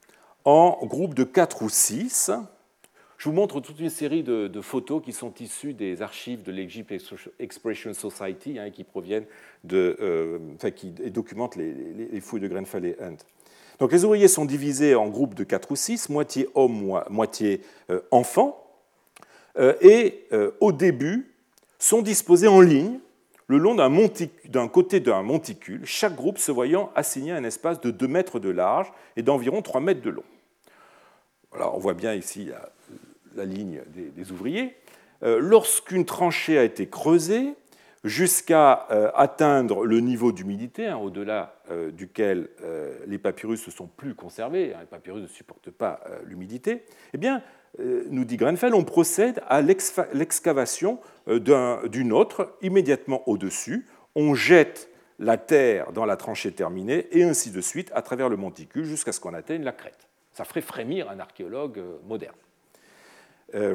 en groupes de quatre ou six. Je vous montre toute une série de, de photos qui sont issues des archives de l'Egypt Expression Society hein, qui proviennent de, euh, enfin, qui documentent les, les, les fouilles de Grenfell et Hunt. Donc, les ouvriers sont divisés en groupes de quatre ou six, moitié hommes, moitié euh, enfants, euh, et euh, au début sont disposés en ligne le long d'un, montic- d'un côté d'un monticule, chaque groupe se voyant assigné un espace de deux mètres de large et d'environ trois mètres de long. Alors, on voit bien ici la, la ligne des, des ouvriers. Euh, lorsqu'une tranchée a été creusée, jusqu'à euh, atteindre le niveau d'humidité, hein, au-delà euh, duquel euh, les papyrus ne sont plus conservés, hein, les papyrus ne supportent pas euh, l'humidité, eh bien, euh, nous dit Grenfell, on procède à l'excavation euh, d'un, d'une autre immédiatement au-dessus, on jette la terre dans la tranchée terminée, et ainsi de suite, à travers le monticule, jusqu'à ce qu'on atteigne la crête. Ça ferait frémir un archéologue euh, moderne. Euh,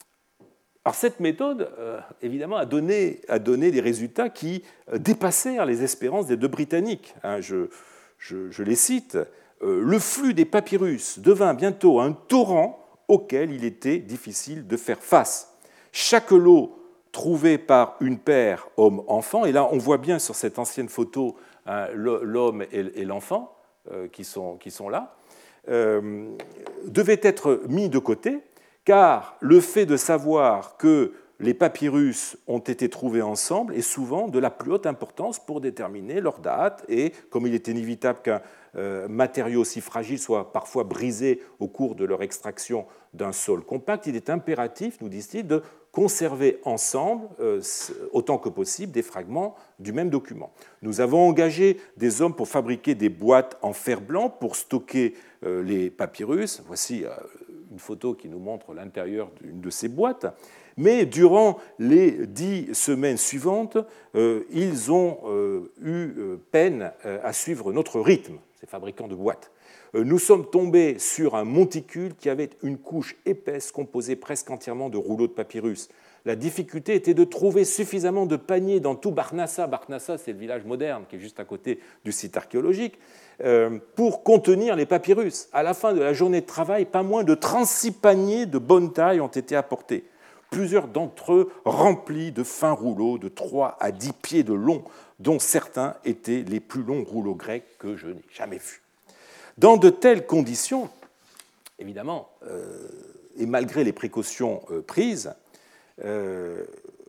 Alors cette méthode, euh, évidemment, a donné, a donné des résultats qui euh, dépassèrent les espérances des deux Britanniques. Hein, je, je, je les cite. Euh, le flux des papyrus devint bientôt un torrent auquel il était difficile de faire face. Chaque lot trouvé par une paire homme-enfant, et là on voit bien sur cette ancienne photo hein, l'homme et l'enfant euh, qui, sont, qui sont là, euh, devait être mis de côté, car le fait de savoir que les papyrus ont été trouvés ensemble est souvent de la plus haute importance pour déterminer leur date, et comme il est inévitable qu'un euh, matériau aussi fragile soit parfois brisé au cours de leur extraction d'un sol compact, il est impératif, nous disent-ils, de conserver ensemble, euh, autant que possible, des fragments du même document. Nous avons engagé des hommes pour fabriquer des boîtes en fer blanc pour stocker euh, les papyrus. Voici euh, une photo qui nous montre l'intérieur d'une de ces boîtes. Mais durant les dix semaines suivantes, euh, ils ont euh, eu euh, peine euh, à suivre notre rythme, ces fabricants de boîtes. Euh, nous sommes tombés sur un monticule qui avait une couche épaisse composée presque entièrement de rouleaux de papyrus. La difficulté était de trouver suffisamment de paniers dans tout Barnassa. Barnassa, c'est le village moderne qui est juste à côté du site archéologique, euh, pour contenir les papyrus. À la fin de la journée de travail, pas moins de trente-six paniers de bonne taille ont été apportés. Plusieurs d'entre eux remplis de fins rouleaux de trois à dix pieds de long, dont certains étaient les plus longs rouleaux grecs que je n'ai jamais vus. Dans de telles conditions, évidemment, euh, et malgré les précautions euh, prises, euh,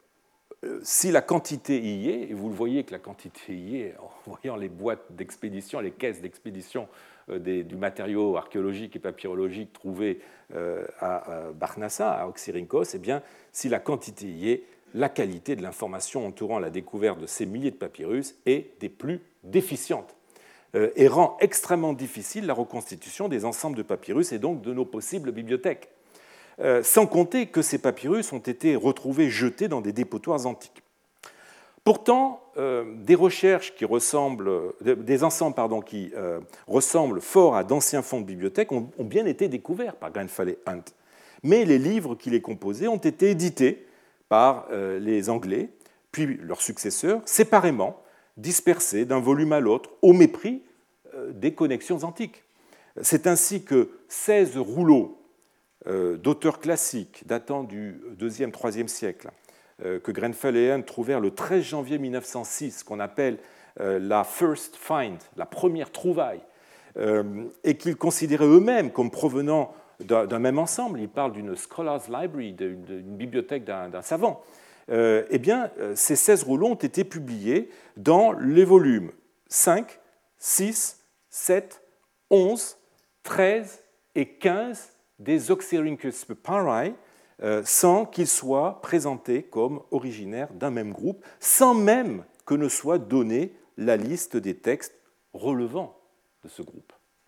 si la quantité y est, et vous le voyez que la quantité y est en voyant les boîtes d'expédition, les caisses d'expédition euh, des, du matériau archéologique et papyrologique trouvé euh, à, à Barnassa, à Oxyrhynchos, eh bien, si la quantité y est, la qualité de l'information entourant la découverte de ces milliers de papyrus est des plus déficientes euh, et rend extrêmement difficile la reconstitution des ensembles de papyrus et donc de nos possibles bibliothèques. Euh, sans compter que ces papyrus ont été retrouvés jetés dans des dépotoirs antiques. Pourtant, euh, des recherches qui ressemblent, des ensembles pardon, qui euh, ressemblent fort à d'anciens fonds de bibliothèques ont, ont bien été découverts par Grenfell et Hunt. Mais les livres qui les composaient ont été édités par euh, les Anglais, puis leurs successeurs, séparément, dispersés d'un volume à l'autre, au mépris euh, des connexions antiques. C'est ainsi que seize rouleaux d'auteurs classiques datant du deuxième troisième siècle, que Grenfell et Hunt trouvèrent le treize janvier mille neuf cent six, qu'on appelle la First Find, la première trouvaille, et qu'ils considéraient eux-mêmes comme provenant d'un même ensemble. Ils parlent d'une Scholar's Library, d'une bibliothèque d'un, d'un savant. Eh bien, ces seize rouleaux ont été publiés dans les volumes cinq, six, sept, onze, treize et quinze des Oxyrhynchus Papyri, euh, sans qu'ils soient présentés comme originaires d'un même groupe, sans même que ne soit donnée la liste des textes relevant de ce groupe.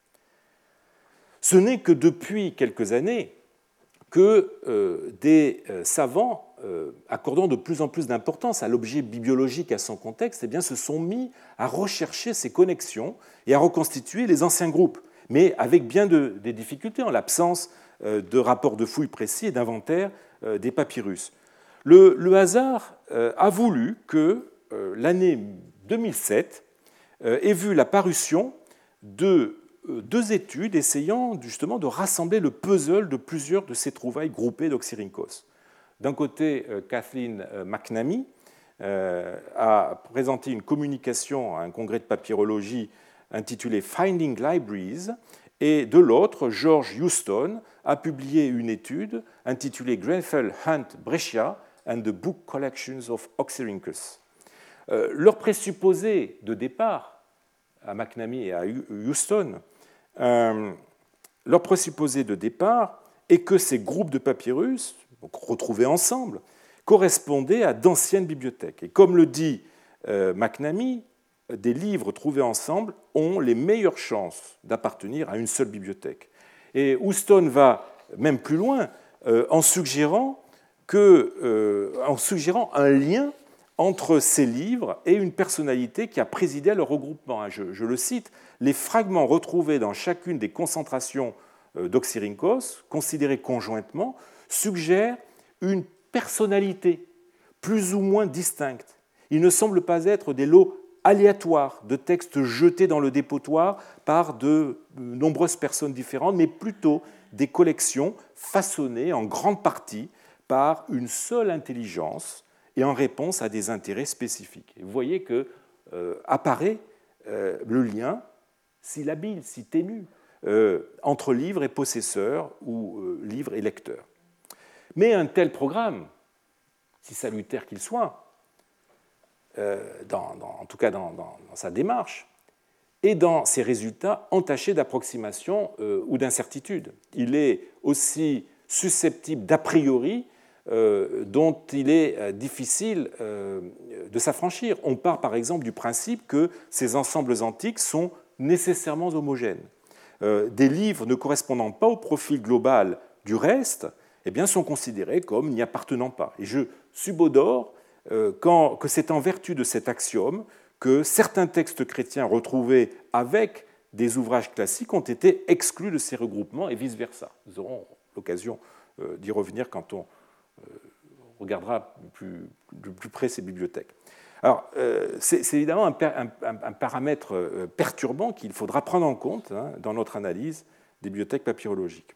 Ce n'est que depuis quelques années que euh, des euh, savants, euh, accordant de plus en plus d'importance à l'objet bibliologique et à son contexte, eh bien, se sont mis à rechercher ces connexions et à reconstituer les anciens groupes. mais avec bien de, des difficultés en l'absence de rapports de fouilles précis et d'inventaire des papyrus. Le, le hasard a voulu que l'année deux mille sept ait vu la parution de deux études essayant justement de rassembler le puzzle de plusieurs de ces trouvailles groupées d'Oxyrhynchos. D'un côté, Kathleen McNamee a présenté une communication à un congrès de papyrologie intitulé Finding Libraries, et de l'autre, George Houston a publié une étude intitulée Grenfell Hunt Brescia and the Book Collections of Oxyrhynchus. Euh, leur présupposé de départ, à McNamee et à Houston, euh, leur présupposé de départ est que ces groupes de papyrus, donc retrouvés ensemble, correspondaient à d'anciennes bibliothèques. Et comme le dit euh, McNamee, des livres trouvés ensemble ont les meilleures chances d'appartenir à une seule bibliothèque. Et Houston va même plus loin euh, en, suggérant que, euh, en suggérant un lien entre ces livres et une personnalité qui a présidé à leur regroupement. Je, je le cite, « Les fragments retrouvés dans chacune des concentrations d'Oxyrhynchos, considérés conjointement, suggèrent une personnalité plus ou moins distincte. Il ne semble pas être des lots aléatoires de textes jetés dans le dépotoir par de nombreuses personnes différentes, mais plutôt des collections façonnées en grande partie par une seule intelligence et en réponse à des intérêts spécifiques. Et vous voyez que euh, apparaît euh, le lien, si labile, si ténu, euh, entre livre et possesseur ou euh, livre et lecteur. Mais un tel programme, si salutaire qu'il soit, euh, dans, dans, en tout cas dans, dans, dans sa démarche, et dans ses résultats entachés d'approximation euh, ou d'incertitude. Il est aussi susceptible d'a priori euh, dont il est euh, difficile euh, de s'affranchir. On part par exemple du principe que ces ensembles antiques sont nécessairement homogènes. Euh, des livres ne correspondant pas au profil global du reste eh bien, sont considérés comme n'y appartenant pas. Et je subodore euh, quand, que c'est en vertu de cet axiome que certains textes chrétiens retrouvés avec des ouvrages classiques ont été exclus de ces regroupements et vice-versa. Nous aurons l'occasion d'y revenir quand on regardera plus, de plus près ces bibliothèques. Alors, c'est évidemment un, un, un paramètre perturbant qu'il faudra prendre en compte hein, dans notre analyse des bibliothèques papyrologiques.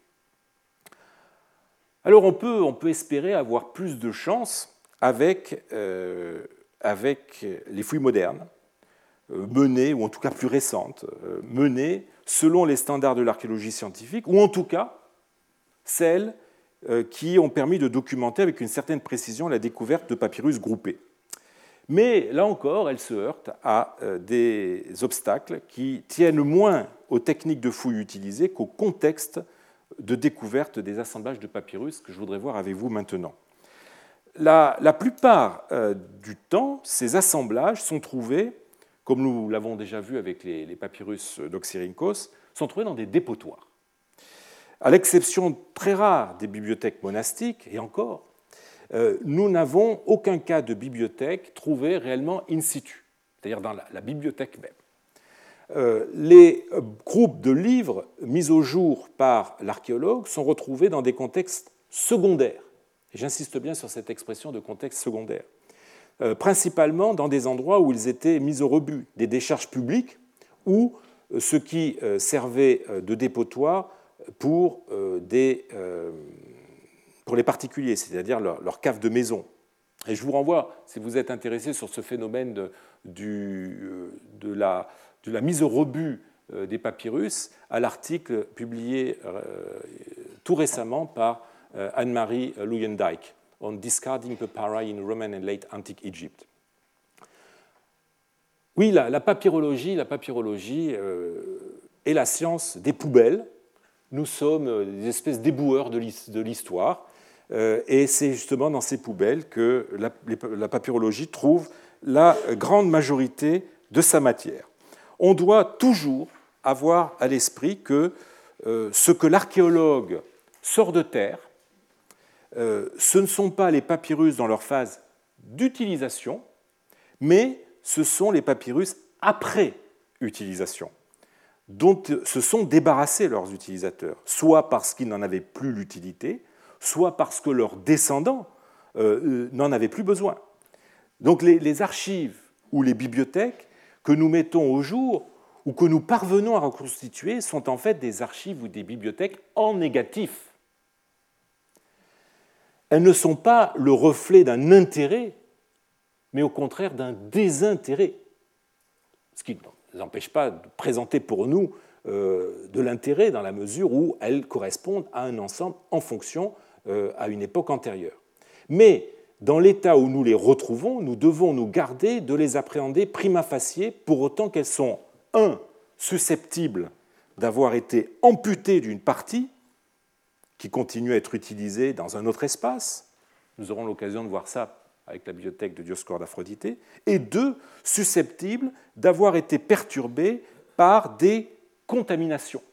Alors, on peut, on peut espérer avoir plus de chance avec... Euh, avec les fouilles modernes, menées, ou en tout cas plus récentes, menées selon les standards de l'archéologie scientifique, ou en tout cas celles qui ont permis de documenter avec une certaine précision la découverte de papyrus groupés. Mais là encore, elles se heurtent à des obstacles qui tiennent moins aux techniques de fouilles utilisées qu'au contexte de découverte des assemblages de papyrus que je voudrais voir avec vous maintenant. La, la plupart euh, du temps, ces assemblages sont trouvés, comme nous l'avons déjà vu avec les, les papyrus d'Oxyrhynchos, sont trouvés dans des dépotoirs. À l'exception très rare des bibliothèques monastiques, et encore, euh, nous n'avons aucun cas de bibliothèque trouvé réellement in situ, c'est-à-dire dans la, la bibliothèque même. Euh, les groupes de livres mis au jour par l'archéologue sont retrouvés dans des contextes secondaires. Et j'insiste bien sur cette expression de contexte secondaire, euh, principalement dans des endroits où ils étaient mis au rebut, des décharges publiques ou euh, ce qui euh, servait de dépotoir pour, euh, des, euh, pour les particuliers, c'est-à-dire leur, leur cave de maison. Et je vous renvoie, si vous êtes intéressé sur ce phénomène de, du, de, la, de la mise au rebut euh, des papyrus, à l'article publié euh, tout récemment par Anne-Marie Luyendijk, on discarding papyri in Roman and late antique Egypt. Oui, la, la papyrologie, la papyrologie euh, est la science des poubelles. Nous sommes des espèces d'éboueurs de l'histoire, euh, et c'est justement dans ces poubelles que la, la papyrologie trouve la grande majorité de sa matière. On doit toujours avoir à l'esprit que euh, ce que l'archéologue sort de terre, Euh, ce ne sont pas les papyrus dans leur phase d'utilisation, mais ce sont les papyrus après utilisation. dont se sont débarrassés leurs utilisateurs, soit parce qu'ils n'en avaient plus l'utilité, soit parce que leurs descendants euh, n'en avaient plus besoin. Donc les, les archives ou les bibliothèques que nous mettons au jour ou que nous parvenons à reconstituer sont en fait des archives ou des bibliothèques en négatif. Elles ne sont pas le reflet d'un intérêt, mais au contraire d'un désintérêt, ce qui ne nous empêche pas de présenter pour nous euh, de l'intérêt dans la mesure où elles correspondent à un ensemble en fonction euh, à une époque antérieure. Mais dans l'état où nous les retrouvons, nous devons nous garder de les appréhender prima facie, pour autant qu'elles sont, un, susceptibles d'avoir été amputées d'une partie qui continue à être utilisée dans un autre espace, nous aurons l'occasion de voir ça avec la bibliothèque de Dioscorde d'Aphroditê, et deux, susceptibles d'avoir été perturbées par des contaminations.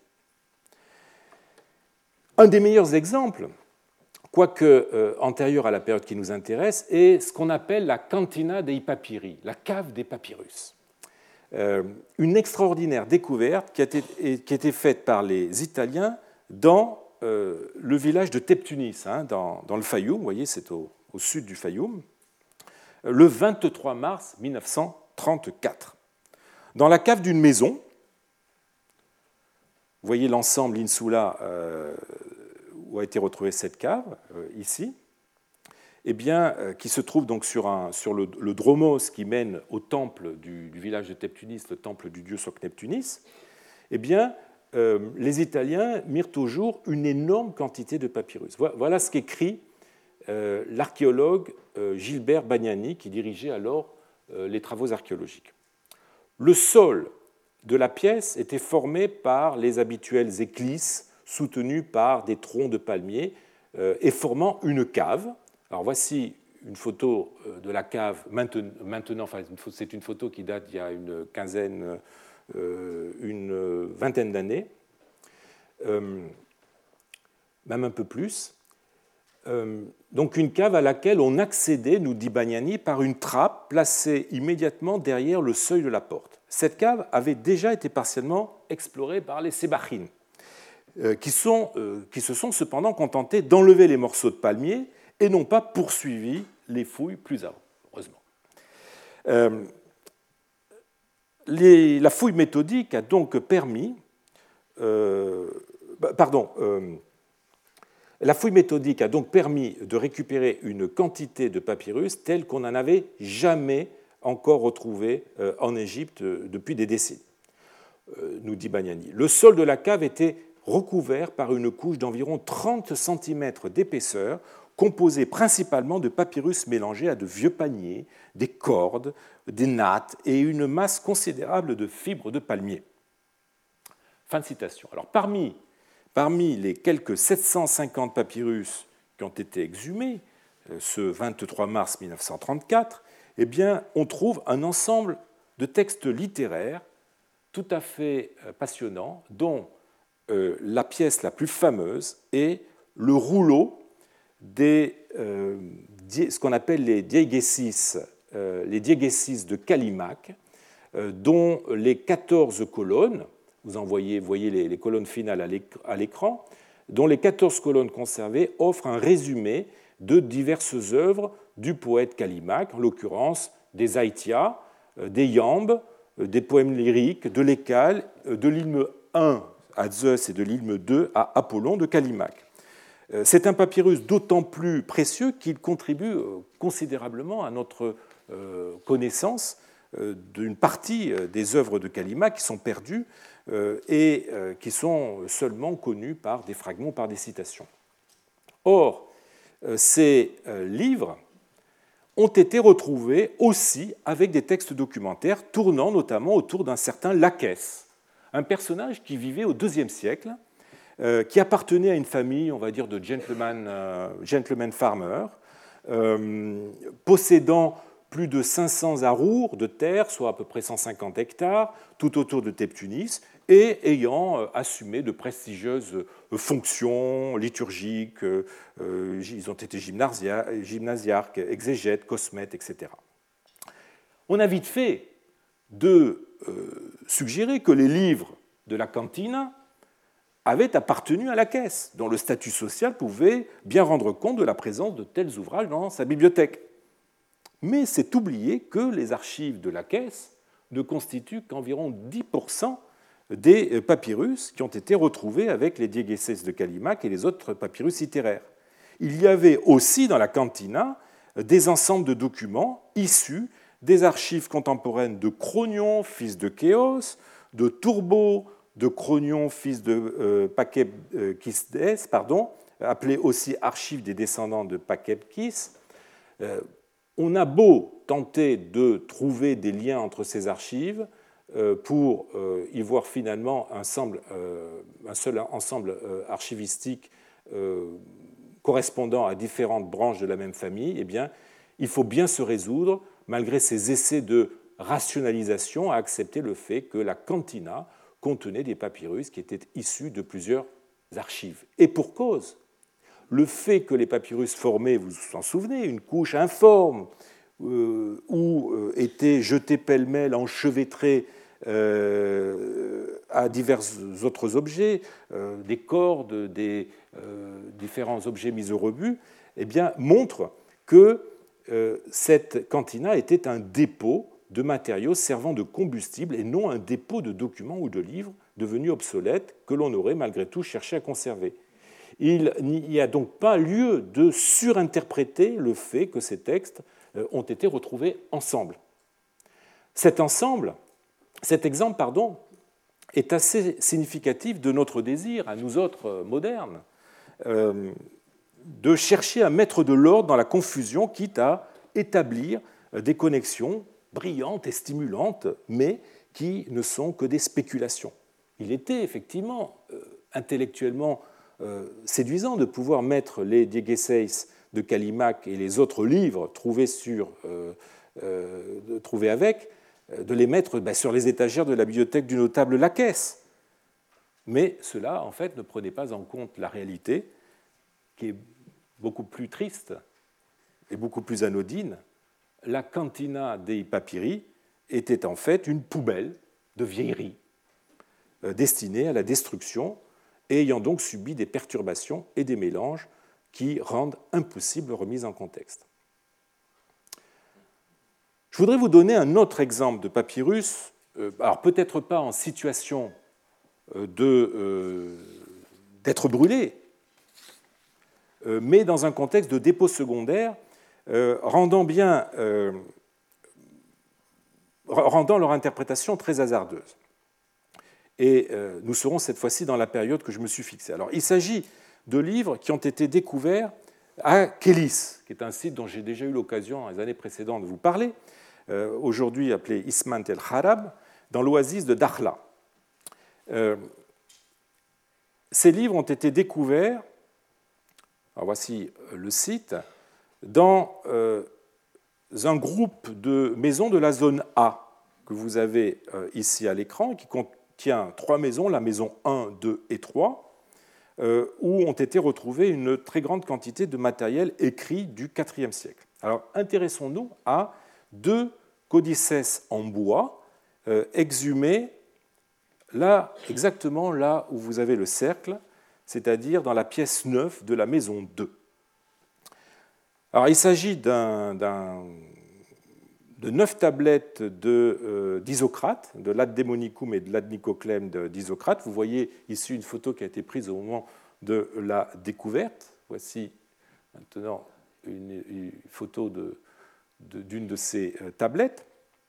Un des meilleurs exemples, quoique euh, antérieur à la période qui nous intéresse, est ce qu'on appelle la Cantina dei Papyri, la cave des papyrus. Euh, une extraordinaire découverte qui a été, qui a été faite par les Italiens dans euh, le village de Teptunis, hein, dans, dans le Fayoum, vous voyez, c'est au, au sud du Fayoum, le vingt-trois mars mille neuf cent trente-quatre. Dans la cave d'une maison, vous voyez l'ensemble insula euh, où a été retrouvée cette cave, euh, ici, eh bien, euh, qui se trouve donc sur, un, sur le, le dromos qui mène au temple du, du village de Teptunis, le temple du dieu Socneptunis, eh bien, euh, les Italiens mirent au jour une énorme quantité de papyrus. Voilà ce qu'écrit euh, l'archéologue euh, Gilbert Bagnani, qui dirigeait alors euh, les travaux archéologiques. Le sol de la pièce était formé par les habituelles éclisses soutenues par des troncs de palmiers euh, et formant une cave. Alors voici une photo de la cave maintenant, enfin c'est une photo qui date d'il y a une quinzaine, euh, une vingtaine d'années, euh, même un peu plus. Euh, donc une cave à laquelle on accédait, nous dit Bagnani, par une trappe placée immédiatement derrière le seuil de la porte. Cette cave avait déjà été partiellement explorée par les Sébachines, euh, qui, sont, euh, qui se sont cependant contentés d'enlever les morceaux de palmier et n'ont pas poursuivi les fouilles plus avant, heureusement. Euh, les, la fouille méthodique a donc permis... Euh, pardon, euh, la fouille méthodique a donc permis de récupérer une quantité de papyrus telle qu'on n'en avait jamais encore retrouvé euh, en Égypte depuis des décennies, euh, nous dit Bagnani. Le sol de la cave était recouvert par une couche d'environ trente centimètres d'épaisseur, composé principalement de papyrus mélangés à de vieux paniers, des cordes, des nattes et une masse considérable de fibres de palmier. Fin de citation. Alors, parmi, parmi les quelques sept cent cinquante papyrus qui ont été exhumés ce vingt-trois mars mille neuf cent trente-quatre, eh bien, on trouve un ensemble de textes littéraires tout à fait passionnants, dont euh, la pièce la plus fameuse est le rouleau des, euh, ce qu'on appelle les diégésis, euh, les diégésis de Callimaque, euh, dont les quatorze colonnes, vous en voyez, voyez les, les colonnes finales à l'écran, dont les quatorze colonnes conservées offrent un résumé de diverses œuvres du poète Callimaque, en l'occurrence des Aïtia, euh, des Iambes, euh, des poèmes lyriques, de l'Écale, euh, de l'hymne un à Zeus et de l'hymne deux à Apollon de Callimaque. C'est un papyrus d'autant plus précieux qu'il contribue considérablement à notre connaissance d'une partie des œuvres de Callimaque qui sont perdues et qui sont seulement connues par des fragments, par des citations. Or, ces livres ont été retrouvés aussi avec des textes documentaires tournant notamment autour d'un certain Lachès, un personnage qui vivait au deuxième siècle, Euh, qui appartenait à une famille, on va dire, de gentleman, euh, gentleman farmers, euh, possédant plus de cinq cents arours de terre, soit à peu près cent cinquante hectares, tout autour de Teptunis, et ayant euh, assumé de prestigieuses euh, fonctions liturgiques. Euh, euh, ils ont été gymnasiarques, exégètes, cosmètes, et cetera. On a vite fait de euh, suggérer que les livres de la cantine avaient appartenu à la caisse, dont le statut social pouvait bien rendre compte de la présence de tels ouvrages dans sa bibliothèque. Mais c'est oublier que les archives de la caisse ne constituent qu'environ dix pour cent des papyrus qui ont été retrouvés avec les diégécèses de Callimaque et les autres papyrus littéraires. Il y avait aussi dans la cantina des ensembles de documents issus des archives contemporaines de Cronion, fils de Chéos, de Turbo, de Cronion, fils de euh, Pakepkisdès, pardon, appelé aussi archives des descendants de Pakepkis. Euh, on a beau tenter de trouver des liens entre ces archives, pour y voir finalement un, ensemble, un seul ensemble archivistique correspondant à différentes branches de la même famille, eh bien, il faut bien se résoudre, malgré ces essais de rationalisation, à accepter le fait que la cantina contenait des papyrus qui étaient issus de plusieurs archives. Et pour cause, le fait que les papyrus formaient, vous vous en souvenez, une couche informe, Euh, où euh, étaient jetés pêle-mêle, enchevêtrés euh, à divers autres objets, euh, des cordes, des euh, différents objets mis au rebut, eh bien, montre que euh, cette cantina était un dépôt de matériaux servant de combustible et non un dépôt de documents ou de livres devenus obsolètes que l'on aurait malgré tout cherché à conserver. Il n'y a donc pas lieu de surinterpréter le fait que ces textes ont été retrouvés ensemble. Cet ensemble, cet exemple, pardon, est assez significatif de notre désir, à nous autres modernes, euh, de chercher à mettre de l'ordre dans la confusion, quitte à établir des connexions brillantes et stimulantes, mais qui ne sont que des spéculations. Il était effectivement euh, intellectuellement euh, séduisant de pouvoir mettre les diégécèses de Callimaque et les autres livres trouvés, sur, euh, euh, trouvés avec, de les mettre ben, sur les étagères de la bibliothèque du notable Lacaisse. Mais cela, en fait, ne prenait pas en compte la réalité, qui est beaucoup plus triste et beaucoup plus anodine. La cantina dei papyri était en fait une poubelle de vieilleries euh, destinée à la destruction et ayant donc subi des perturbations et des mélanges qui rendent impossible leur remise en contexte. Je voudrais vous donner un autre exemple de papyrus, alors peut-être pas en situation de, euh, d'être brûlé, mais dans un contexte de dépôt secondaire, euh, rendant, bien, euh, rendant leur interprétation très hasardeuse. Et euh, nous serons cette fois-ci dans la période que je me suis fixée. Alors, il s'agit de livres qui ont été découverts à Kélis, qui est un site dont j'ai déjà eu l'occasion dans les années précédentes de vous parler, euh, aujourd'hui appelé Ismant el-Harab, dans l'oasis de Dakhla. Euh, ces livres ont été découverts, alors voici le site, dans euh, un groupe de maisons de la zone A, que vous avez euh, ici à l'écran, qui contient trois maisons, la maison un, deux et trois, Euh, où ont été retrouvées une très grande quantité de matériel écrit du quatrième siècle. Alors, intéressons-nous à deux codices en bois euh, exhumés là, exactement là où vous avez le cercle, c'est-à-dire dans la pièce neuf de la maison deux. Alors, il s'agit d'un, d'un, de neuf tablettes de, euh, d'Isocrate, de l'Ad Demonicum et de l'Ad Nicoclème d'Isocrate. Vous voyez ici une photo qui a été prise au moment de la découverte. Voici maintenant une, une photo de, de, d'une de ces tablettes.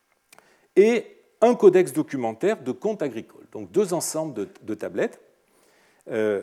Et un codex documentaire de comptes agricoles. Donc deux ensembles de, de tablettes. Euh,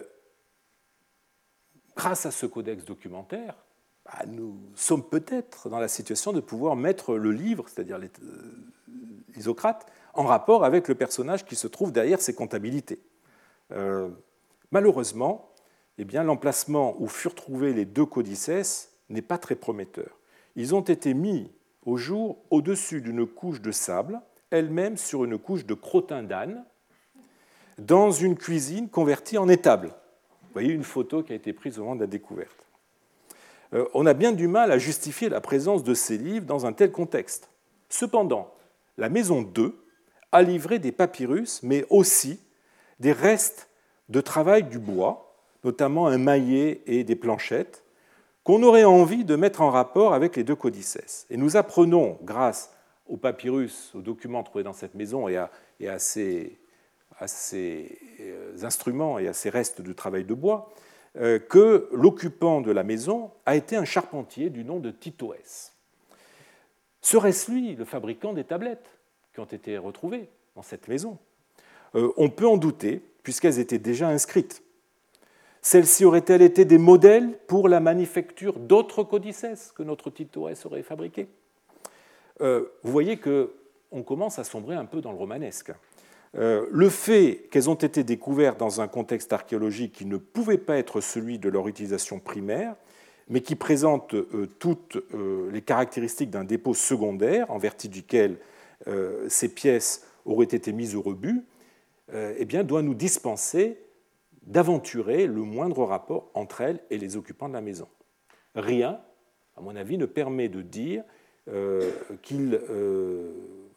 grâce à ce codex documentaire, bah, nous sommes peut-être dans la situation de pouvoir mettre le livre, c'est-à-dire l'Isocrate, en rapport avec le personnage qui se trouve derrière ces comptabilités. Euh, malheureusement, eh bien, l'emplacement où furent trouvés les deux codices n'est pas très prometteur. Ils ont été mis au jour au-dessus d'une couche de sable, elle-même sur une couche de crottin d'âne, dans une cuisine convertie en étable. Vous voyez une photo qui a été prise au moment de la découverte. Euh, on a bien du mal à justifier la présence de ces livres dans un tel contexte. Cependant, la maison deux a livré des papyrus, mais aussi des restes de travail du bois, notamment un maillet et des planchettes, qu'on aurait envie de mettre en rapport avec les deux codices. Et nous apprenons, grâce aux papyrus, aux documents trouvés dans cette maison et à, et à, ces, à ces instruments et à ces restes de travail de bois, euh, que l'occupant de la maison a été un charpentier du nom de Titoès. Serait-ce lui le fabricant des tablettes qui ont été retrouvées dans cette maison? euh, On peut en douter, puisqu'elles étaient déjà inscrites. Celles-ci auraient-elles été des modèles pour la manufacture d'autres codices que notre Titoès aurait fabriqués? euh, Vous voyez qu'on commence à sombrer un peu dans le romanesque. Euh, le fait qu'elles ont été découvertes dans un contexte archéologique qui ne pouvait pas être celui de leur utilisation primaire, mais qui présente euh, toutes euh, les caractéristiques d'un dépôt secondaire, en vertu duquel euh, ces pièces auraient été mises au rebut, euh, eh bien, doit nous dispenser d'aventurer le moindre rapport entre elles et les occupants de la maison. Rien, à mon avis, ne permet de dire euh, qu'il... Euh,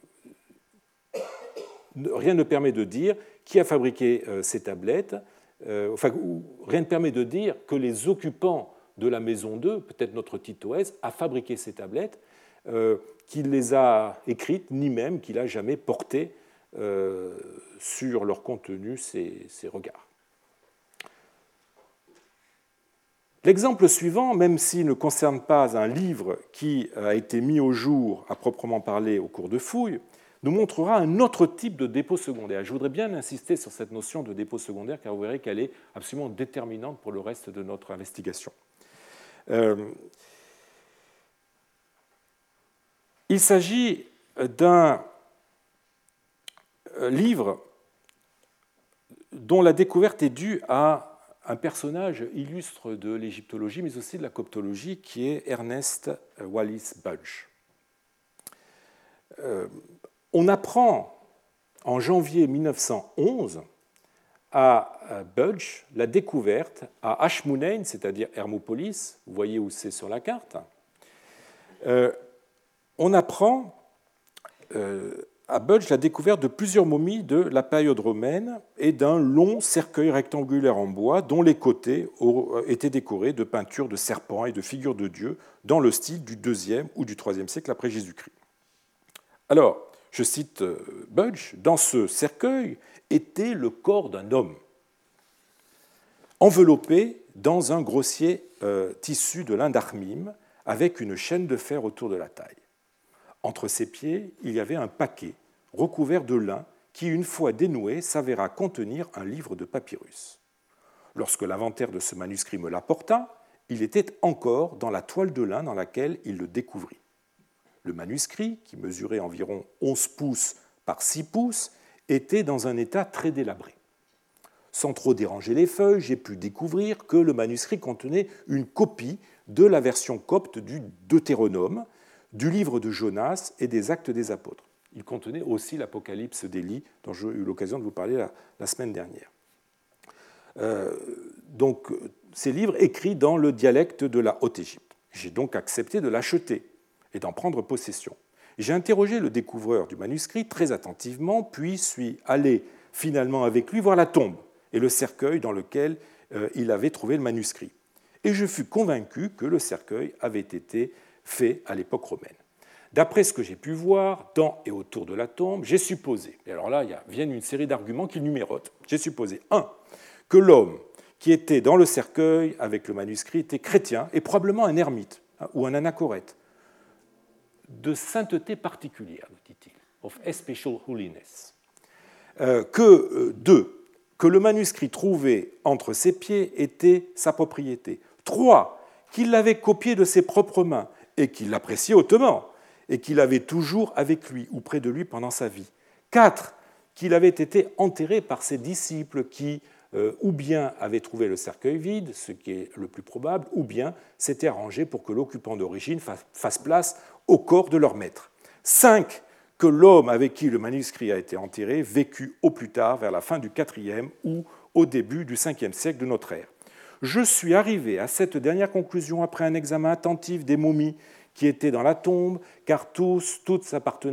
rien ne permet de dire qui a fabriqué euh, ces tablettes, euh, enfin, rien ne permet de dire que les occupants de la maison deux, peut-être notre Titoès, a fabriqué ces tablettes, euh, qu'il les a écrites, ni même qu'il a jamais porté euh, sur leur contenu ses, ses regards. L'exemple suivant, même s'il ne concerne pas un livre qui a été mis au jour à proprement parler au cours de fouilles, nous montrera un autre type de dépôt secondaire. Je voudrais bien insister sur cette notion de dépôt secondaire, car vous verrez qu'elle est absolument déterminante pour le reste de notre investigation. Euh, il s'agit d'un livre dont la découverte est due à un personnage illustre de l'égyptologie, mais aussi de la coptologie, qui est Ernest Wallis Budge. Euh, on apprend en janvier mille neuf cent onze à Budge la découverte à Ashmounein, c'est-à-dire Hermopolis, vous voyez où c'est sur la carte, euh, on apprend euh, à Budge la découverte de plusieurs momies de la période romaine et d'un long cercueil rectangulaire en bois dont les côtés étaient décorés de peintures de serpents et de figures de dieux dans le style du deuxième ou du troisième siècle après Jésus-Christ. Alors, je cite Budge, dans ce cercueil était le corps d'un homme, enveloppé dans un grossier euh, tissu de lin d'Armim, avec une chaîne de fer autour de la taille. Entre ses pieds, il y avait un paquet recouvert de lin qui, une fois dénoué, s'avéra contenir un livre de papyrus. Lorsque l'inventaire de ce manuscrit me l'apporta, il était encore dans la toile de lin dans laquelle il le découvrit. Le manuscrit, qui mesurait environ onze pouces par six pouces, était dans un état très délabré. Sans trop déranger les feuilles, j'ai pu découvrir que le manuscrit contenait une copie de la version copte du Deutéronome, du livre de Jonas et des Actes des Apôtres. Il contenait aussi l'Apocalypse d'Élie, dont j'ai eu l'occasion de vous parler la, la semaine dernière. Euh, donc, ces livres écrits dans le dialecte de la Haute-Égypte. J'ai donc accepté de l'acheter et d'en prendre possession. J'ai interrogé le découvreur du manuscrit très attentivement, puis suis allé finalement avec lui voir la tombe et le cercueil dans lequel euh, il avait trouvé le manuscrit. Et je fus convaincu que le cercueil avait été fait à l'époque romaine. D'après ce que j'ai pu voir dans et autour de la tombe, j'ai supposé, et alors là, il y a, viennent une série d'arguments qu'il numérote, j'ai supposé, un, que l'homme qui était dans le cercueil avec le manuscrit était chrétien et probablement un ermite hein, ou un anachorète, de sainteté particulière, dit-il, of especial holiness. Euh, que, euh, deux, que le manuscrit trouvé entre ses pieds était sa propriété. Trois, qu'il l'avait copié de ses propres mains et qu'il l'appréciait hautement et qu'il avait toujours avec lui ou près de lui pendant sa vie. Quatre, qu'il avait été enterré par ses disciples qui, euh, ou bien avaient trouvé le cercueil vide, ce qui est le plus probable, ou bien s'étaient arrangés pour que l'occupant d'origine fasse place au corps de leur maître. Cinq, que l'homme avec qui le manuscrit a été enterré vécut au plus tard, vers la fin du quatrième ou au début du cinquième siècle de notre ère. Je suis arrivé à cette dernière conclusion après un examen attentif des momies qui étaient dans la tombe, car tous, toutes appartenaient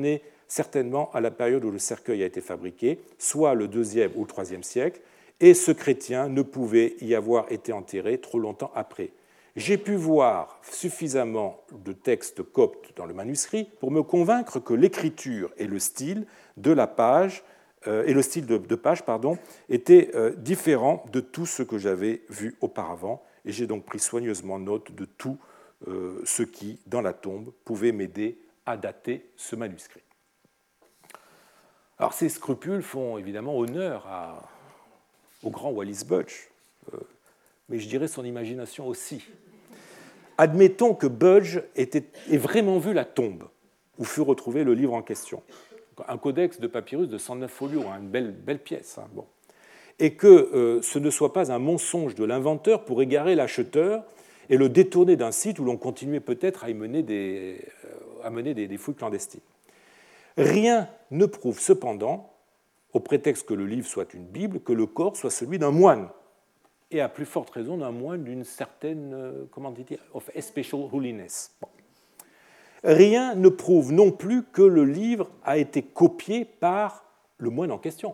certainement à la période où le cercueil a été fabriqué, soit le deuxième ou le troisième siècle, et ce chrétien ne pouvait y avoir été enterré trop longtemps après. J'ai pu voir suffisamment de textes coptes dans le manuscrit pour me convaincre que l'écriture et le style de la page euh, et le style de, de page pardon, étaient euh, différents de tout ce que j'avais vu auparavant, et j'ai donc pris soigneusement note de tout euh, ce qui, dans la tombe, pouvait m'aider à dater ce manuscrit. Alors ces scrupules font évidemment honneur à, au grand Wallis Budge, euh, mais je dirais son imagination aussi. Admettons que Budge ait vraiment vu la tombe où fut retrouvé le livre en question. Un codex de papyrus de cent neuf folios, hein, une belle, belle pièce. Hein, bon. Et que euh, ce ne soit pas un mensonge de l'inventeur pour égarer l'acheteur et le détourner d'un site où l'on continuait peut-être à y mener des, euh, à mener des, des fouilles clandestines. Rien ne prouve cependant, au prétexte que le livre soit une Bible, que le corps soit celui d'un moine, et à plus forte raison d'un moine d'une certaine, comment dire, of special holiness. Bon. Rien ne prouve non plus que le livre a été copié par le moine en question.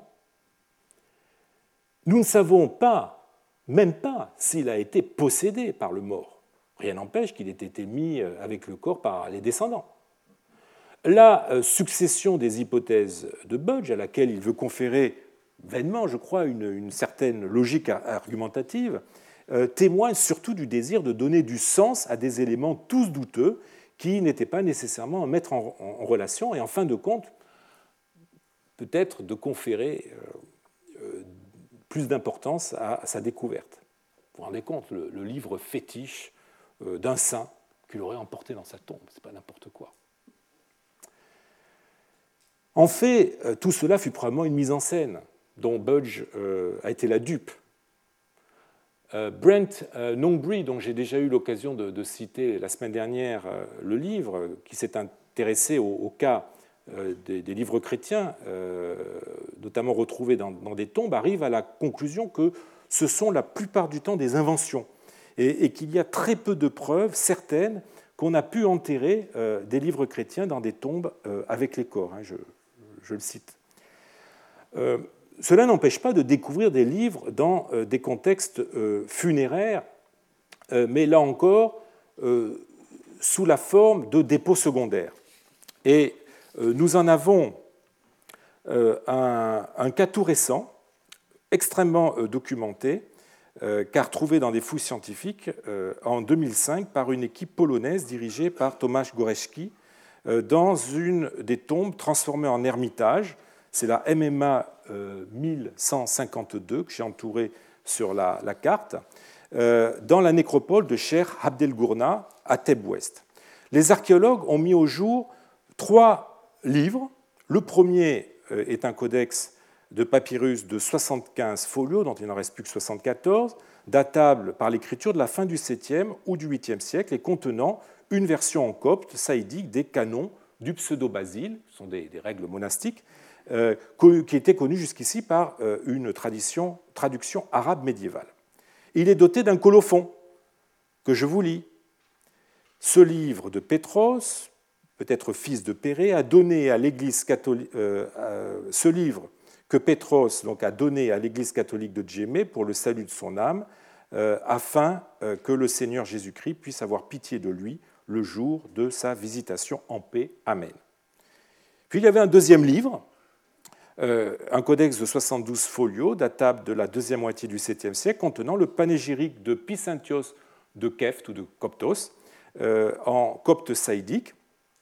Nous ne savons pas, même pas, s'il a été possédé par le mort. Rien n'empêche qu'il ait été mis avec le corps par les descendants. La succession des hypothèses de Budge, à laquelle il veut conférer vainement, je crois, une, une certaine logique argumentative, euh, témoigne surtout du désir de donner du sens à des éléments tous douteux qui n'étaient pas nécessairement à mettre en, en, en relation et, en fin de compte, peut-être de conférer euh, euh, plus d'importance à, à sa découverte. Vous vous rendez compte, le, le livre fétiche euh, d'un saint qu'il aurait emporté dans sa tombe, ce n'est pas n'importe quoi. En fait, euh, tout cela fut probablement une mise en scène dont Budge euh, a été la dupe. Euh, Brent euh, Nongbri, dont j'ai déjà eu l'occasion de, de citer la semaine dernière euh, le livre, qui s'est intéressé au, au cas euh, des, des livres chrétiens, euh, notamment retrouvés dans, dans des tombes, arrive à la conclusion que ce sont la plupart du temps des inventions et, et qu'il y a très peu de preuves certaines qu'on a pu enterrer euh, des livres chrétiens dans des tombes euh, avec les corps. Hein, je, je le cite. Euh, Cela n'empêche pas de découvrir des livres dans des contextes funéraires, mais là encore, sous la forme de dépôts secondaires. Et nous en avons un, un cas tout récent, extrêmement documenté, car trouvé dans des fouilles scientifiques en deux mille cinq par une équipe polonaise dirigée par Tomasz Górecki dans une des tombes transformées en ermitage. C'est la M M A mille cent cinquante-deux que j'ai entourée sur la, la carte, euh, dans la nécropole de Cheikh Abdelgourna à Thèbes-Ouest. Les archéologues ont mis au jour trois livres. Le premier euh, est un codex de papyrus de soixante-quinze folios, dont il n'en reste plus que soixante-quatorze, datable par l'écriture de la fin du septième ou du huitième siècle et contenant une version en copte saïdique des canons du pseudo-basile, ce sont des, des règles monastiques, euh, qui étaient connues jusqu'ici par euh, une tradition, traduction arabe médiévale. Il est doté d'un colophon que je vous lis. Ce livre de Pétros, peut-être fils de Pérée, a donné à l'Église catholique, euh, euh, ce livre que Pétros donc, a donné à l'Église catholique de Djémé pour le salut de son âme, euh, afin euh, que le Seigneur Jésus-Christ puisse avoir pitié de lui le jour de sa visitation en paix. Amen. Puis il y avait un deuxième livre, euh, un codex de soixante-douze folios, datable de la deuxième moitié du septième siècle, contenant le panégyrique de Pisanthios de Keft ou de Coptos, euh, en copte saïdique.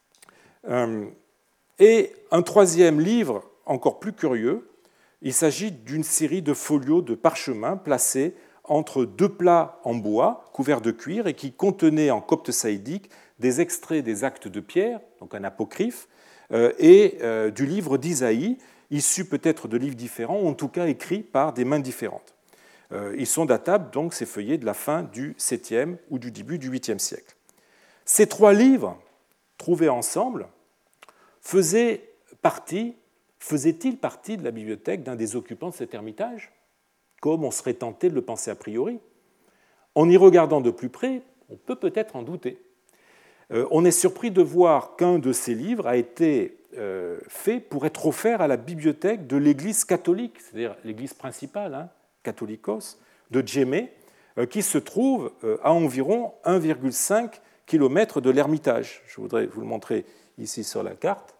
Euh, et un troisième livre, encore plus curieux, il s'agit d'une série de folios de parchemin placés entre deux plats en bois couverts de cuir et qui contenaient en copte saïdique des extraits des actes de Pierre, donc un apocryphe, euh, et euh, du livre d'Isaïe, issus peut-être de livres différents, ou en tout cas écrits par des mains différentes. Euh, ils sont datables, donc, ces feuillets de la fin du septième ou du début du huitième siècle. Ces trois livres, trouvés ensemble, faisaient partie, faisaient-ils partie de la bibliothèque d'un des occupants de cet ermitage, comme on serait tenté de le penser a priori? En y regardant de plus près, on peut peut-être en douter. Euh, on est surpris de voir qu'un de ces livres a été euh, faits pour être offerts à la bibliothèque de l'Église catholique, c'est-à-dire l'Église principale, hein, Catholicos, de Djémé, euh, qui se trouve euh, à environ un virgule cinq kilomètres de l'Ermitage. Je voudrais vous le montrer ici sur la carte.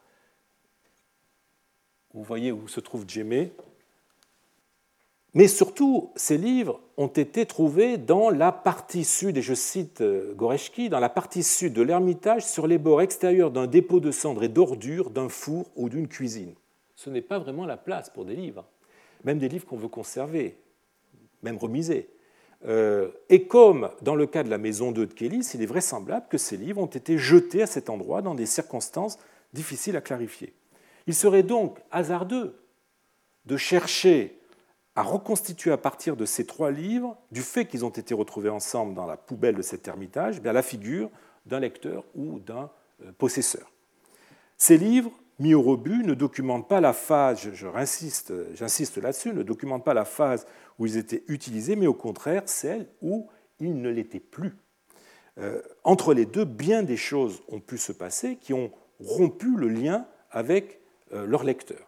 Vous voyez où se trouve Djémé. Mais surtout, ces livres ont été trouvés dans la partie sud, et je cite Goretzky, dans la partie sud de l'Ermitage, sur les bords extérieurs d'un dépôt de cendres et d'ordures, d'un four ou d'une cuisine. Ce n'est pas vraiment la place pour des livres, même des livres qu'on veut conserver, même remiser. Euh, et comme dans le cas de la maison deux de Kélis, il est vraisemblable que ces livres ont été jetés à cet endroit dans des circonstances difficiles à clarifier. Il serait donc hasardeux de chercher à reconstituer à partir de ces trois livres, du fait qu'ils ont été retrouvés ensemble dans la poubelle de cet ermitage, bien la figure d'un lecteur ou d'un possesseur. Ces livres, mis au rebut, ne documentent pas la phase, j'insiste, j'insiste là-dessus, ne documentent pas la phase où ils étaient utilisés, mais au contraire celle où ils ne l'étaient plus. Euh, entre les deux, bien des choses ont pu se passer qui ont rompu le lien avec euh, leur lecteur.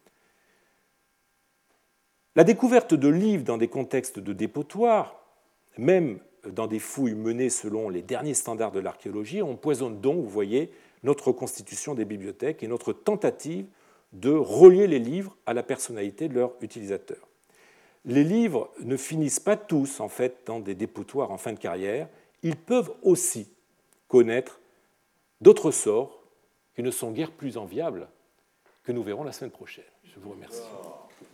La découverte de livres dans des contextes de dépotoir, même dans des fouilles menées selon les derniers standards de l'archéologie, empoisonne donc, vous voyez, notre reconstitution des bibliothèques et notre tentative de relier les livres à la personnalité de leur utilisateur. Les livres ne finissent pas tous, en fait, dans des dépotoirs en fin de carrière. Ils peuvent aussi connaître d'autres sorts qui ne sont guère plus enviables, que nous verrons la semaine prochaine. Je vous remercie.